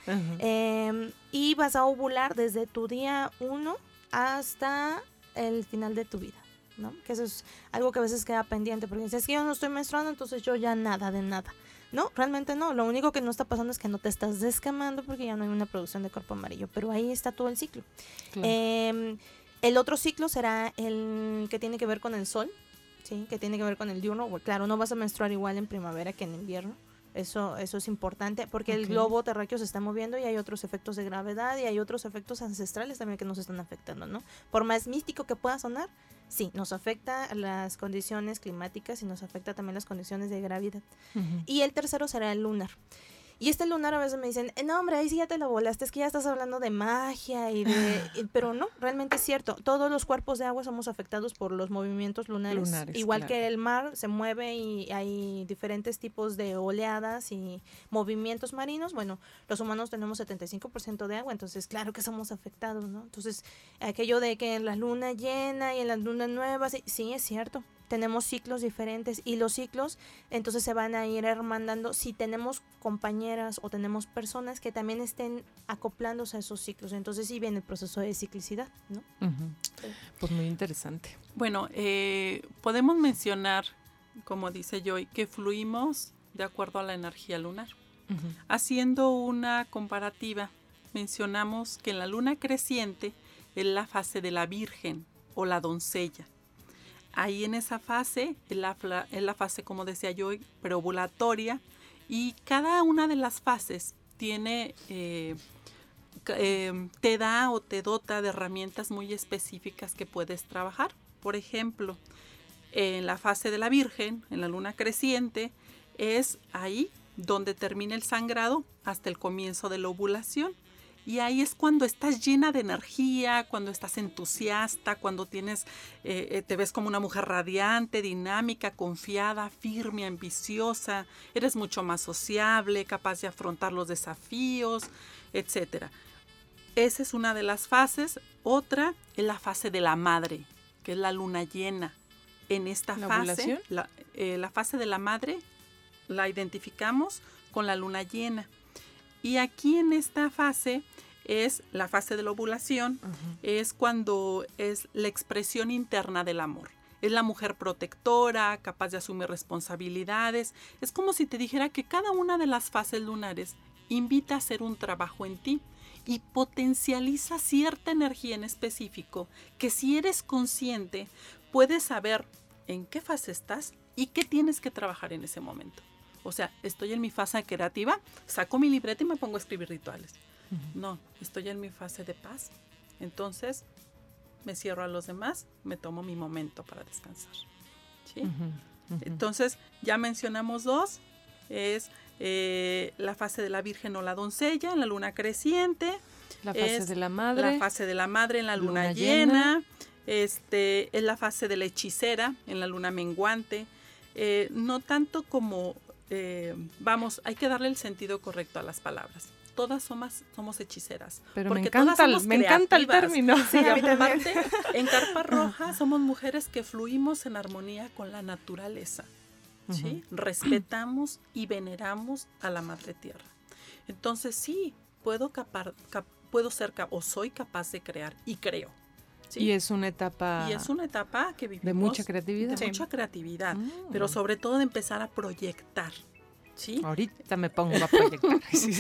Y vas a ovular desde tu día 1 hasta el final de tu vida, ¿no? Que eso es algo que a veces queda pendiente, porque si es que yo no estoy menstruando, entonces yo ya nada de nada. No, realmente no. Lo único que no está pasando es que no te estás descamando porque ya no hay una producción de cuerpo amarillo, pero ahí está todo el ciclo. Claro. El otro ciclo será el que tiene que ver con el sol, ¿sí? Que tiene que ver con el diurno. Claro, no vas a menstruar igual en primavera que en invierno. Eso es importante porque el globo terráqueo se está moviendo y hay otros efectos de gravedad y hay otros efectos ancestrales también que nos están afectando, ¿no? Por más místico que pueda sonar, sí, nos afecta las condiciones climáticas y nos afecta también las condiciones de gravedad. Y el tercero será el lunar. Y este lunar a veces me dicen, no hombre, ahí sí ya te la volaste, es que ya estás hablando de magia pero no, realmente es cierto. Todos los cuerpos de agua somos afectados por los movimientos lunares. Igual claro. Que el mar se mueve y hay diferentes tipos de oleadas y movimientos marinos. Bueno, los humanos tenemos 75% de agua, entonces claro que somos afectados, ¿no? Entonces, aquello de que en la luna llena y en la luna nueva, sí es cierto. Tenemos ciclos diferentes y los ciclos entonces se van a ir hermandando si tenemos compañeras o tenemos personas que también estén acoplándose a esos ciclos. Entonces sí viene el proceso de ciclicidad, ¿no? Pues muy interesante. Bueno, podemos mencionar, como dice Joy, que fluimos de acuerdo a la energía lunar. Haciendo una comparativa, mencionamos que en la luna creciente es la fase de la virgen o la doncella. Ahí en esa fase, es la fase, como decía yo, preovulatoria, y cada una de las fases tiene, te da o te dota de herramientas muy específicas que puedes trabajar. Por ejemplo, en la fase de la Virgen, en la luna creciente, es ahí donde termina el sangrado hasta el comienzo de la ovulación. Y ahí es cuando estás llena de energía, cuando estás entusiasta, cuando tienes, te ves como una mujer radiante, dinámica, confiada, firme, ambiciosa, eres mucho más sociable, capaz de afrontar los desafíos, etc. esa es una de las fases. Otra es la fase de la madre, que es la luna llena. En esta fase, la fase de la madre la identificamos con la luna llena. Y aquí en esta fase es la fase de la ovulación, es cuando es la expresión interna del amor. Es la mujer protectora, capaz de asumir responsabilidades. Es como si te dijera que cada una de las fases lunares invita a hacer un trabajo en ti y potencializa cierta energía en específico que si eres consciente puedes saber en qué fase estás y qué tienes que trabajar en ese momento. O sea, estoy en mi fase creativa, saco mi libreta y me pongo a escribir rituales. No, estoy en mi fase de paz. Entonces, me cierro a los demás, me tomo mi momento para descansar. ¿Sí? Entonces, ya mencionamos 2. Es la fase de la Virgen o la doncella en la luna creciente. La fase de la madre. La fase de la madre en la luna llena. Es la fase de la hechicera en la luna menguante. No tanto como, hay que darle el sentido correcto a las palabras. Todas somos hechiceras. Pero me encanta el término. Sí, aparte, en Carpa Roja somos mujeres que fluimos en armonía con la naturaleza. ¿Sí? Respetamos y veneramos a la Madre Tierra. Entonces sí, soy capaz de crear y creo. ¿Sí? Y es una etapa que vivimos de mucha creatividad. De mucha creatividad, pero sobre todo de empezar a proyectar. ¿Sí? Ahorita me pongo a proyectar.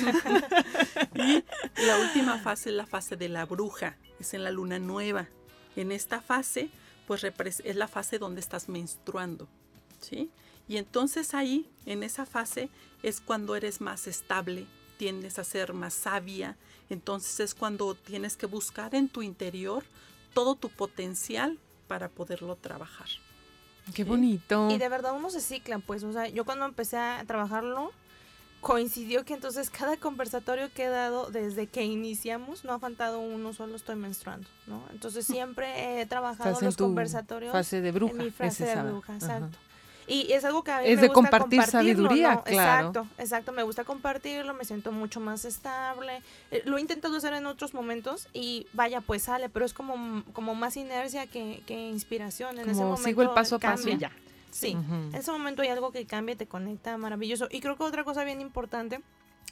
Y la última fase es la fase de la bruja, es en la luna nueva. En esta fase, pues es la fase donde estás menstruando. ¿Sí? Y entonces ahí, en esa fase, es cuando eres más estable, tiendes a ser más sabia. Entonces es cuando tienes que buscar en tu interior todo tu potencial para poderlo trabajar. ¡Qué bonito! Y de verdad uno se cicla, pues. O sea, yo cuando empecé a trabajarlo, coincidió que entonces cada conversatorio que he dado desde que iniciamos, no ha faltado uno, solo estoy menstruando, ¿no? Entonces siempre he trabajado los conversatorios fase de bruja, en mi fase de bruja, exacto. Y es algo que a mí me gusta compartir sabiduría, ¿no? claro. Exacto, me gusta compartirlo, me siento mucho más estable. Lo he intentado hacer en otros momentos y vaya, pues sale, pero es como más inercia que inspiración. En ese momento sigo el paso a paso y ya. Sí, en ese momento hay algo que cambia y te conecta, maravilloso. Y creo que otra cosa bien importante,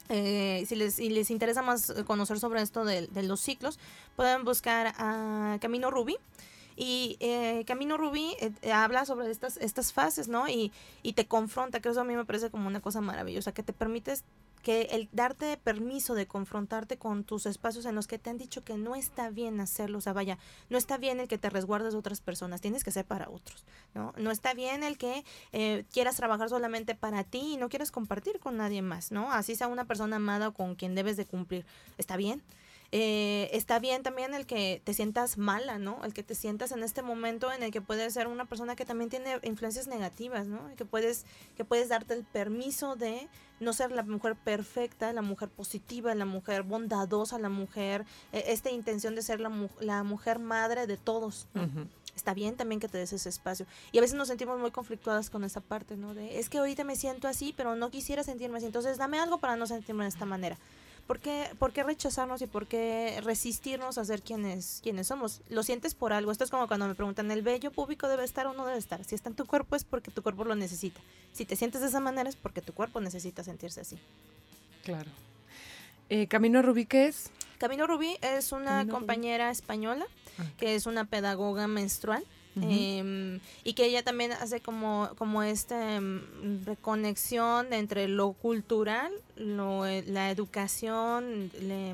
si les interesa más conocer sobre esto de los ciclos, pueden buscar a Camino Rubí. Y Camino Rubí habla sobre estas fases, ¿no? Y te confronta, que eso a mí me parece como una cosa maravillosa, que te permites que el darte permiso de confrontarte con tus espacios en los que te han dicho que no está bien hacerlo, o sea, vaya, no está bien el que te resguardes de otras personas, tienes que ser para otros, ¿no? No está bien el que quieras trabajar solamente para ti y no quieras compartir con nadie más, ¿no? Así sea una persona amada o con quien debes de cumplir, ¿está bien? Está bien también el que te sientas mala, ¿no? El que te sientas en este momento en el que puedes ser una persona que también tiene influencias negativas, ¿no? Que puedes darte el permiso de no ser la mujer perfecta, la mujer positiva, la mujer bondadosa, la mujer, esta intención de ser la mujer madre de todos, ¿no? Está bien también que te des ese espacio. Y a veces nos sentimos muy conflictuadas con esa parte, ¿no? De, es que ahorita me siento así, pero no quisiera sentirme así. Entonces, dame algo para no sentirme de esta manera. ¿Por qué rechazarnos y por qué resistirnos a ser quienes somos? Lo sientes por algo. Esto es como cuando me preguntan, ¿el vello púbico debe estar o no debe estar? Si está en tu cuerpo es porque tu cuerpo lo necesita. Si te sientes de esa manera es porque tu cuerpo necesita sentirse así. Claro. ¿Camino Rubí qué es? Camino Rubí es una compañera española que es una pedagoga menstrual. Y que ella también hace como esta reconexión entre lo cultural, la educación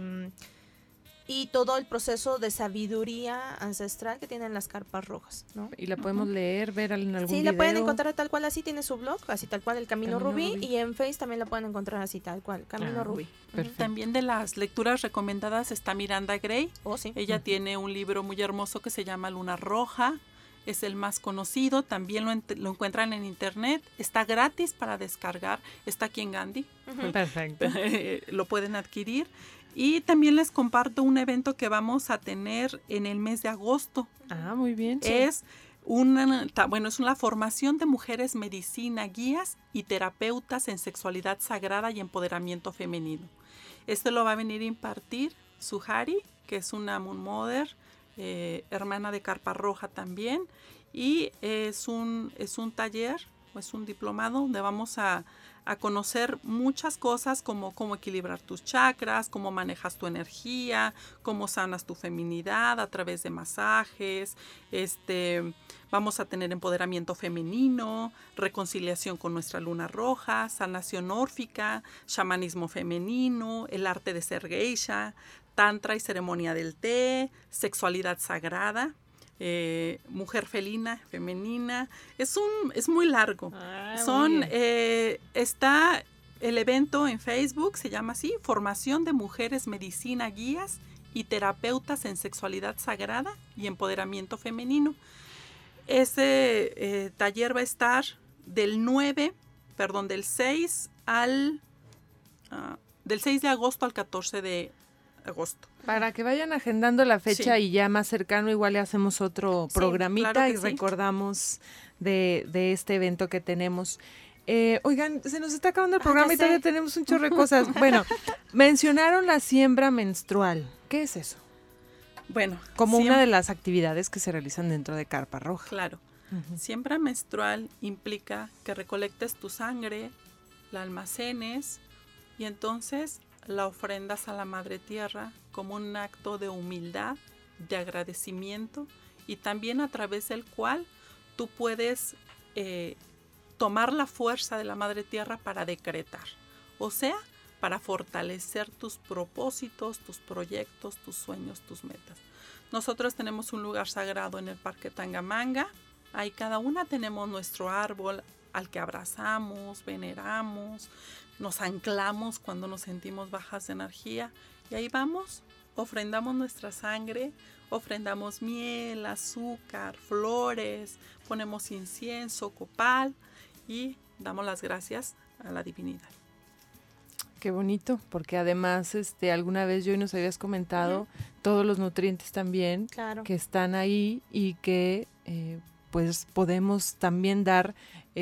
y todo el proceso de sabiduría ancestral que tienen las carpas rojas, ¿no? Y la podemos leer, ver en algún video. Sí, la pueden encontrar tal cual así, tiene su blog, así tal cual el Camino Rubí, y en Face también la pueden encontrar así tal cual, Camino Rubí. También de las lecturas recomendadas está Miranda Gray. Sí. Ella tiene un libro muy hermoso que se llama Luna Roja. Es el más conocido, también lo encuentran en internet, está gratis para descargar, está aquí en Gandhi. Perfecto. Lo pueden adquirir. Y también les comparto un evento que vamos a tener en el mes de agosto. Muy bien. Es una formación de mujeres medicina, guías y terapeutas en sexualidad sagrada y empoderamiento femenino. Esto lo va a venir a impartir Suhari que es una Moon Mother, hermana de Carpa Roja también, y es un taller, es un diplomado donde vamos a conocer muchas cosas como cómo equilibrar tus chakras, cómo manejas tu energía, cómo sanas tu feminidad a través de masajes. Vamos a tener empoderamiento femenino, reconciliación con nuestra luna roja, sanación órfica, chamanismo femenino, el arte de ser geisha, tantra y ceremonia del té, sexualidad sagrada. Mujer felina, femenina, es muy largo. Está el evento en Facebook, se llama así, Formación de Mujeres Medicina Guías y Terapeutas en Sexualidad Sagrada y Empoderamiento Femenino. Ese taller va a estar del 6 de agosto al 14 de agosto. Para que vayan agendando la fecha, sí. Y ya más cercano igual le hacemos otro programita, claro, y recordamos de este evento que tenemos. Oigan, se nos está acabando el programa y todavía tenemos un chorro de cosas. Bueno, mencionaron la siembra menstrual. ¿Qué es eso? Bueno, como una de las actividades que se realizan dentro de Carpa Roja. Claro. Siembra menstrual implica que recolectes tu sangre, la almacenes y entonces la ofrendas a la Madre Tierra como un acto de humildad, de agradecimiento y también a través del cual tú puedes tomar la fuerza de la Madre Tierra para decretar, o sea, para fortalecer tus propósitos, tus proyectos, tus sueños, tus metas. Nosotros tenemos un lugar sagrado en el Parque Tangamanga, ahí cada una tenemos nuestro árbol al que abrazamos, veneramos, nos anclamos cuando nos sentimos bajas de energía y ahí vamos, ofrendamos nuestra sangre, ofrendamos miel, azúcar, flores, ponemos incienso, copal y damos las gracias a la divinidad. Qué bonito, porque además alguna vez yo nos habías comentado todos los nutrientes también, claro, que están ahí y que pues podemos también dar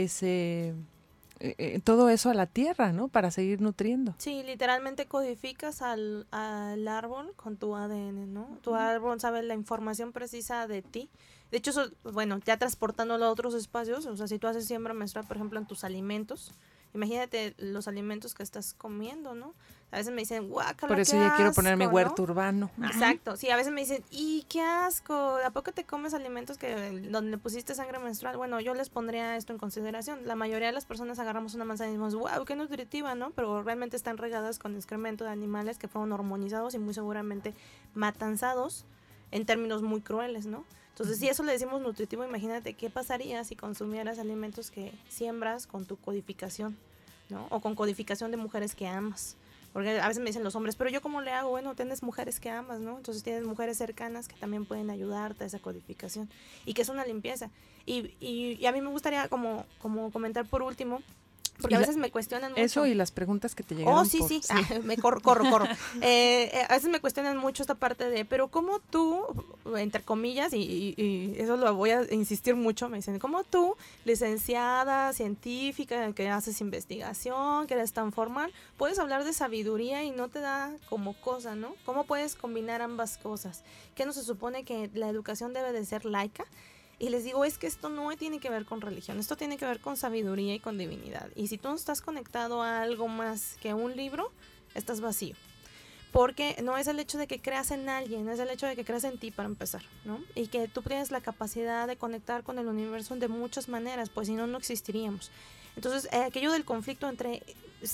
todo eso a la tierra, ¿no? Para seguir nutriendo. Sí, literalmente codificas al árbol con tu ADN, ¿no? Tu árbol sabe la información precisa de ti. De hecho, eso, bueno, ya transportándolo a otros espacios, o sea, si tú haces siembra menstrual, por ejemplo, en tus alimentos, imagínate los alimentos que estás comiendo, ¿no? A veces me dicen, guácala, por eso ya quiero ponerme huerto urbano. Exacto, sí, a veces me dicen, ¡y qué asco! ¿A poco te comes alimentos donde le pusiste sangre menstrual? Bueno, yo les pondría esto en consideración. La mayoría de las personas agarramos una manzana y decimos, ¡wow, qué nutritiva!, ¿no? Pero realmente están regadas con excremento de animales que fueron hormonizados y muy seguramente matanzados en términos muy crueles, ¿no? Entonces, si eso le decimos nutritivo, imagínate qué pasaría si consumieras alimentos que siembras con tu codificación, ¿no? O con codificación de mujeres que amas. Porque a veces me dicen los hombres, pero ¿yo cómo le hago? Bueno, tienes mujeres que amas, ¿no? Entonces tienes mujeres cercanas que también pueden ayudarte a esa codificación. Y que es una limpieza. Y a mí me gustaría como comentar por último, porque a veces me cuestionan mucho. Eso y las preguntas que te llegaron. Oh, sí. Me corro. A veces me cuestionan mucho esta parte de, pero ¿cómo tú, entre comillas, y eso lo voy a insistir mucho, me dicen, ¿cómo tú, licenciada, científica, que haces investigación, que eres tan formal, puedes hablar de sabiduría y no te da como cosa, ¿no? ¿Cómo puedes combinar ambas cosas? ¿Qué no se supone que la educación debe de ser laica? Y les digo, es que esto no tiene que ver con religión, esto tiene que ver con sabiduría y con divinidad. Y si tú no estás conectado a algo más que un libro, estás vacío. Porque no es el hecho de que creas en alguien, es el hecho de que creas en ti para empezar, ¿no? Y que tú tienes la capacidad de conectar con el universo de muchas maneras, pues si no, no existiríamos. Entonces, aquello del conflicto entre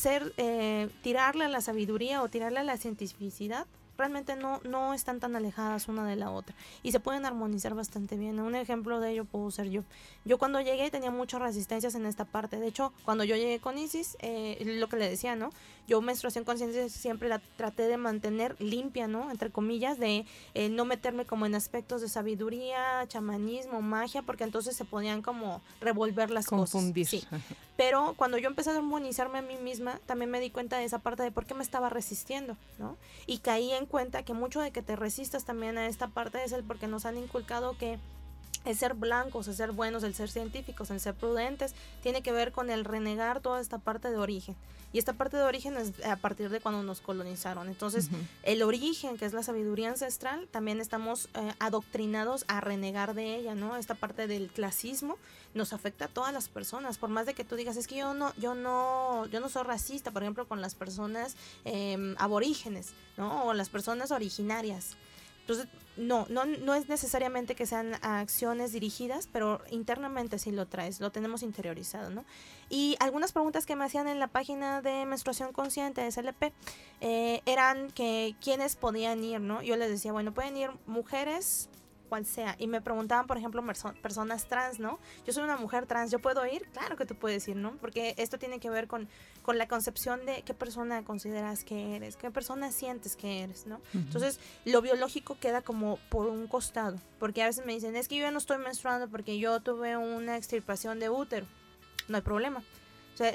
tirarle a la sabiduría o tirarle a la cientificidad, realmente no están tan alejadas una de la otra y se pueden armonizar bastante bien. Un ejemplo de ello puedo ser yo. Yo cuando llegué tenía muchas resistencias en esta parte. De hecho, cuando yo llegué con Isis, lo que le decía, ¿no? Yo menstruación consciente siempre la traté de mantener limpia, ¿no? Entre comillas, de no meterme como en aspectos de sabiduría, chamanismo, magia, porque entonces se podían como revolver las confundir. Cosas. Sí. Pero cuando yo empecé a armonizarme a mí misma, también me di cuenta de esa parte de por qué me estaba resistiendo, ¿no? Y caí en cuenta que mucho de que te resistas también a esta parte es el porque nos han inculcado que el ser blancos, el ser buenos, el ser científicos, el ser prudentes, tiene que ver con el renegar toda esta parte de origen. Y esta parte de origen es a partir de cuando nos colonizaron. Entonces, el origen, que es la sabiduría ancestral, también estamos adoctrinados a renegar de ella, ¿no? Esta parte del clasismo nos afecta a todas las personas. Por más de que tú digas, es que yo no soy racista, por ejemplo, con las personas aborígenes, ¿no? O las personas originarias. Entonces, no es necesariamente que sean acciones dirigidas, pero internamente sí lo traes, lo tenemos interiorizado, ¿no? Y algunas preguntas que me hacían en la página de Menstruación Consciente de SLP eran que quiénes podían ir, ¿no? Yo les decía, bueno, pueden ir mujeres, cual sea, y me preguntaban, por ejemplo, personas trans, ¿no? Yo soy una mujer trans, ¿yo puedo ir? Claro que tú puedes ir, ¿no? Porque esto tiene que ver con la concepción de qué persona consideras que eres, qué persona sientes que eres, ¿no? Entonces, lo biológico queda como por un costado, porque a veces me dicen, es que yo ya no estoy menstruando porque yo tuve una extirpación de útero. No hay problema. O sea,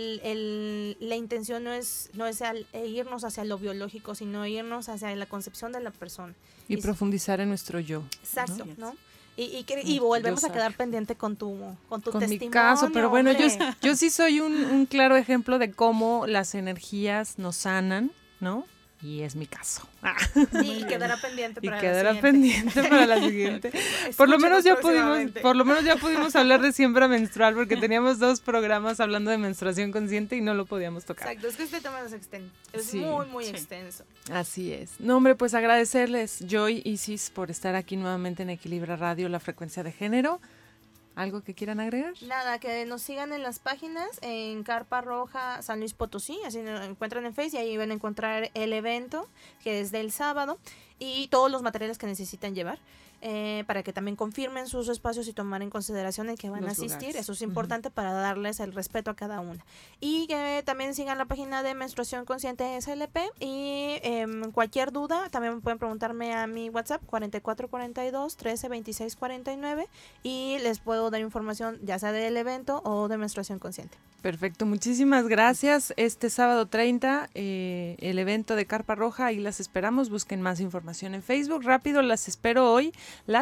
la intención no es irnos hacia lo biológico, sino irnos hacia la concepción de la persona. Y profundizar en nuestro yo. Exacto, ¿no? Y volvemos a quedar pendiente con tu testimonio. Mi caso, pero bueno, yo sí soy un claro ejemplo de cómo las energías nos sanan, ¿no? Y es mi caso. Y quedará pendiente para la siguiente. Por lo menos ya pudimos hablar de siembra menstrual, porque teníamos 2 programas hablando de menstruación consciente y no lo podíamos tocar. Exacto, es que este tema es muy extenso. Así es. No, hombre, pues agradecerles, Joy, Isis, por estar aquí nuevamente en Equilibra Radio, la frecuencia de género. ¿Algo que quieran agregar? Nada, que nos sigan en las páginas, en Carpa Roja San Luis Potosí, así nos encuentran en Facebook y ahí van a encontrar el evento, que es del sábado, y todos los materiales que necesitan llevar, para que también confirmen sus espacios y tomar en consideración el que van a asistir. Lugares. Eso es importante para darles el respeto a cada una. Y que también sigan la página de Menstruación Consciente SLP, y cualquier duda también pueden preguntarme a mi WhatsApp 4442 13 26 49 y les puedo dar información ya sea del evento o de Menstruación Consciente. Perfecto, muchísimas gracias. Este sábado 30, el evento de Carpa Roja, ahí las esperamos. Busquen más información en Facebook. Rápido, las espero hoy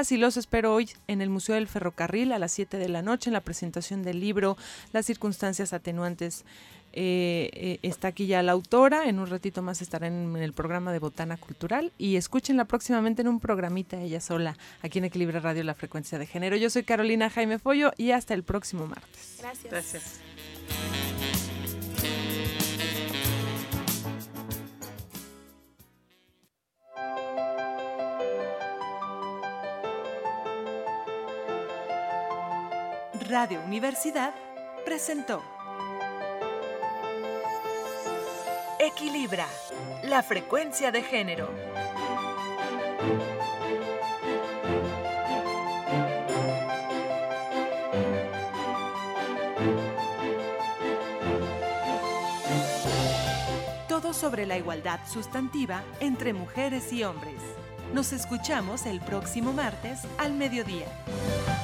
en el Museo del Ferrocarril a las 7 de la noche en la presentación del libro Las circunstancias atenuantes. Está aquí ya la autora, en un ratito más estará en el programa de Botana Cultural, y escúchenla próximamente en un programita ella sola, aquí en Equilibra Radio, la frecuencia de género. Yo soy Carolina Jaime Follo y hasta el próximo martes. Gracias. Radio Universidad presentó Equilibra, la frecuencia de género. Todo sobre la igualdad sustantiva entre mujeres y hombres. Nos escuchamos el próximo martes al mediodía.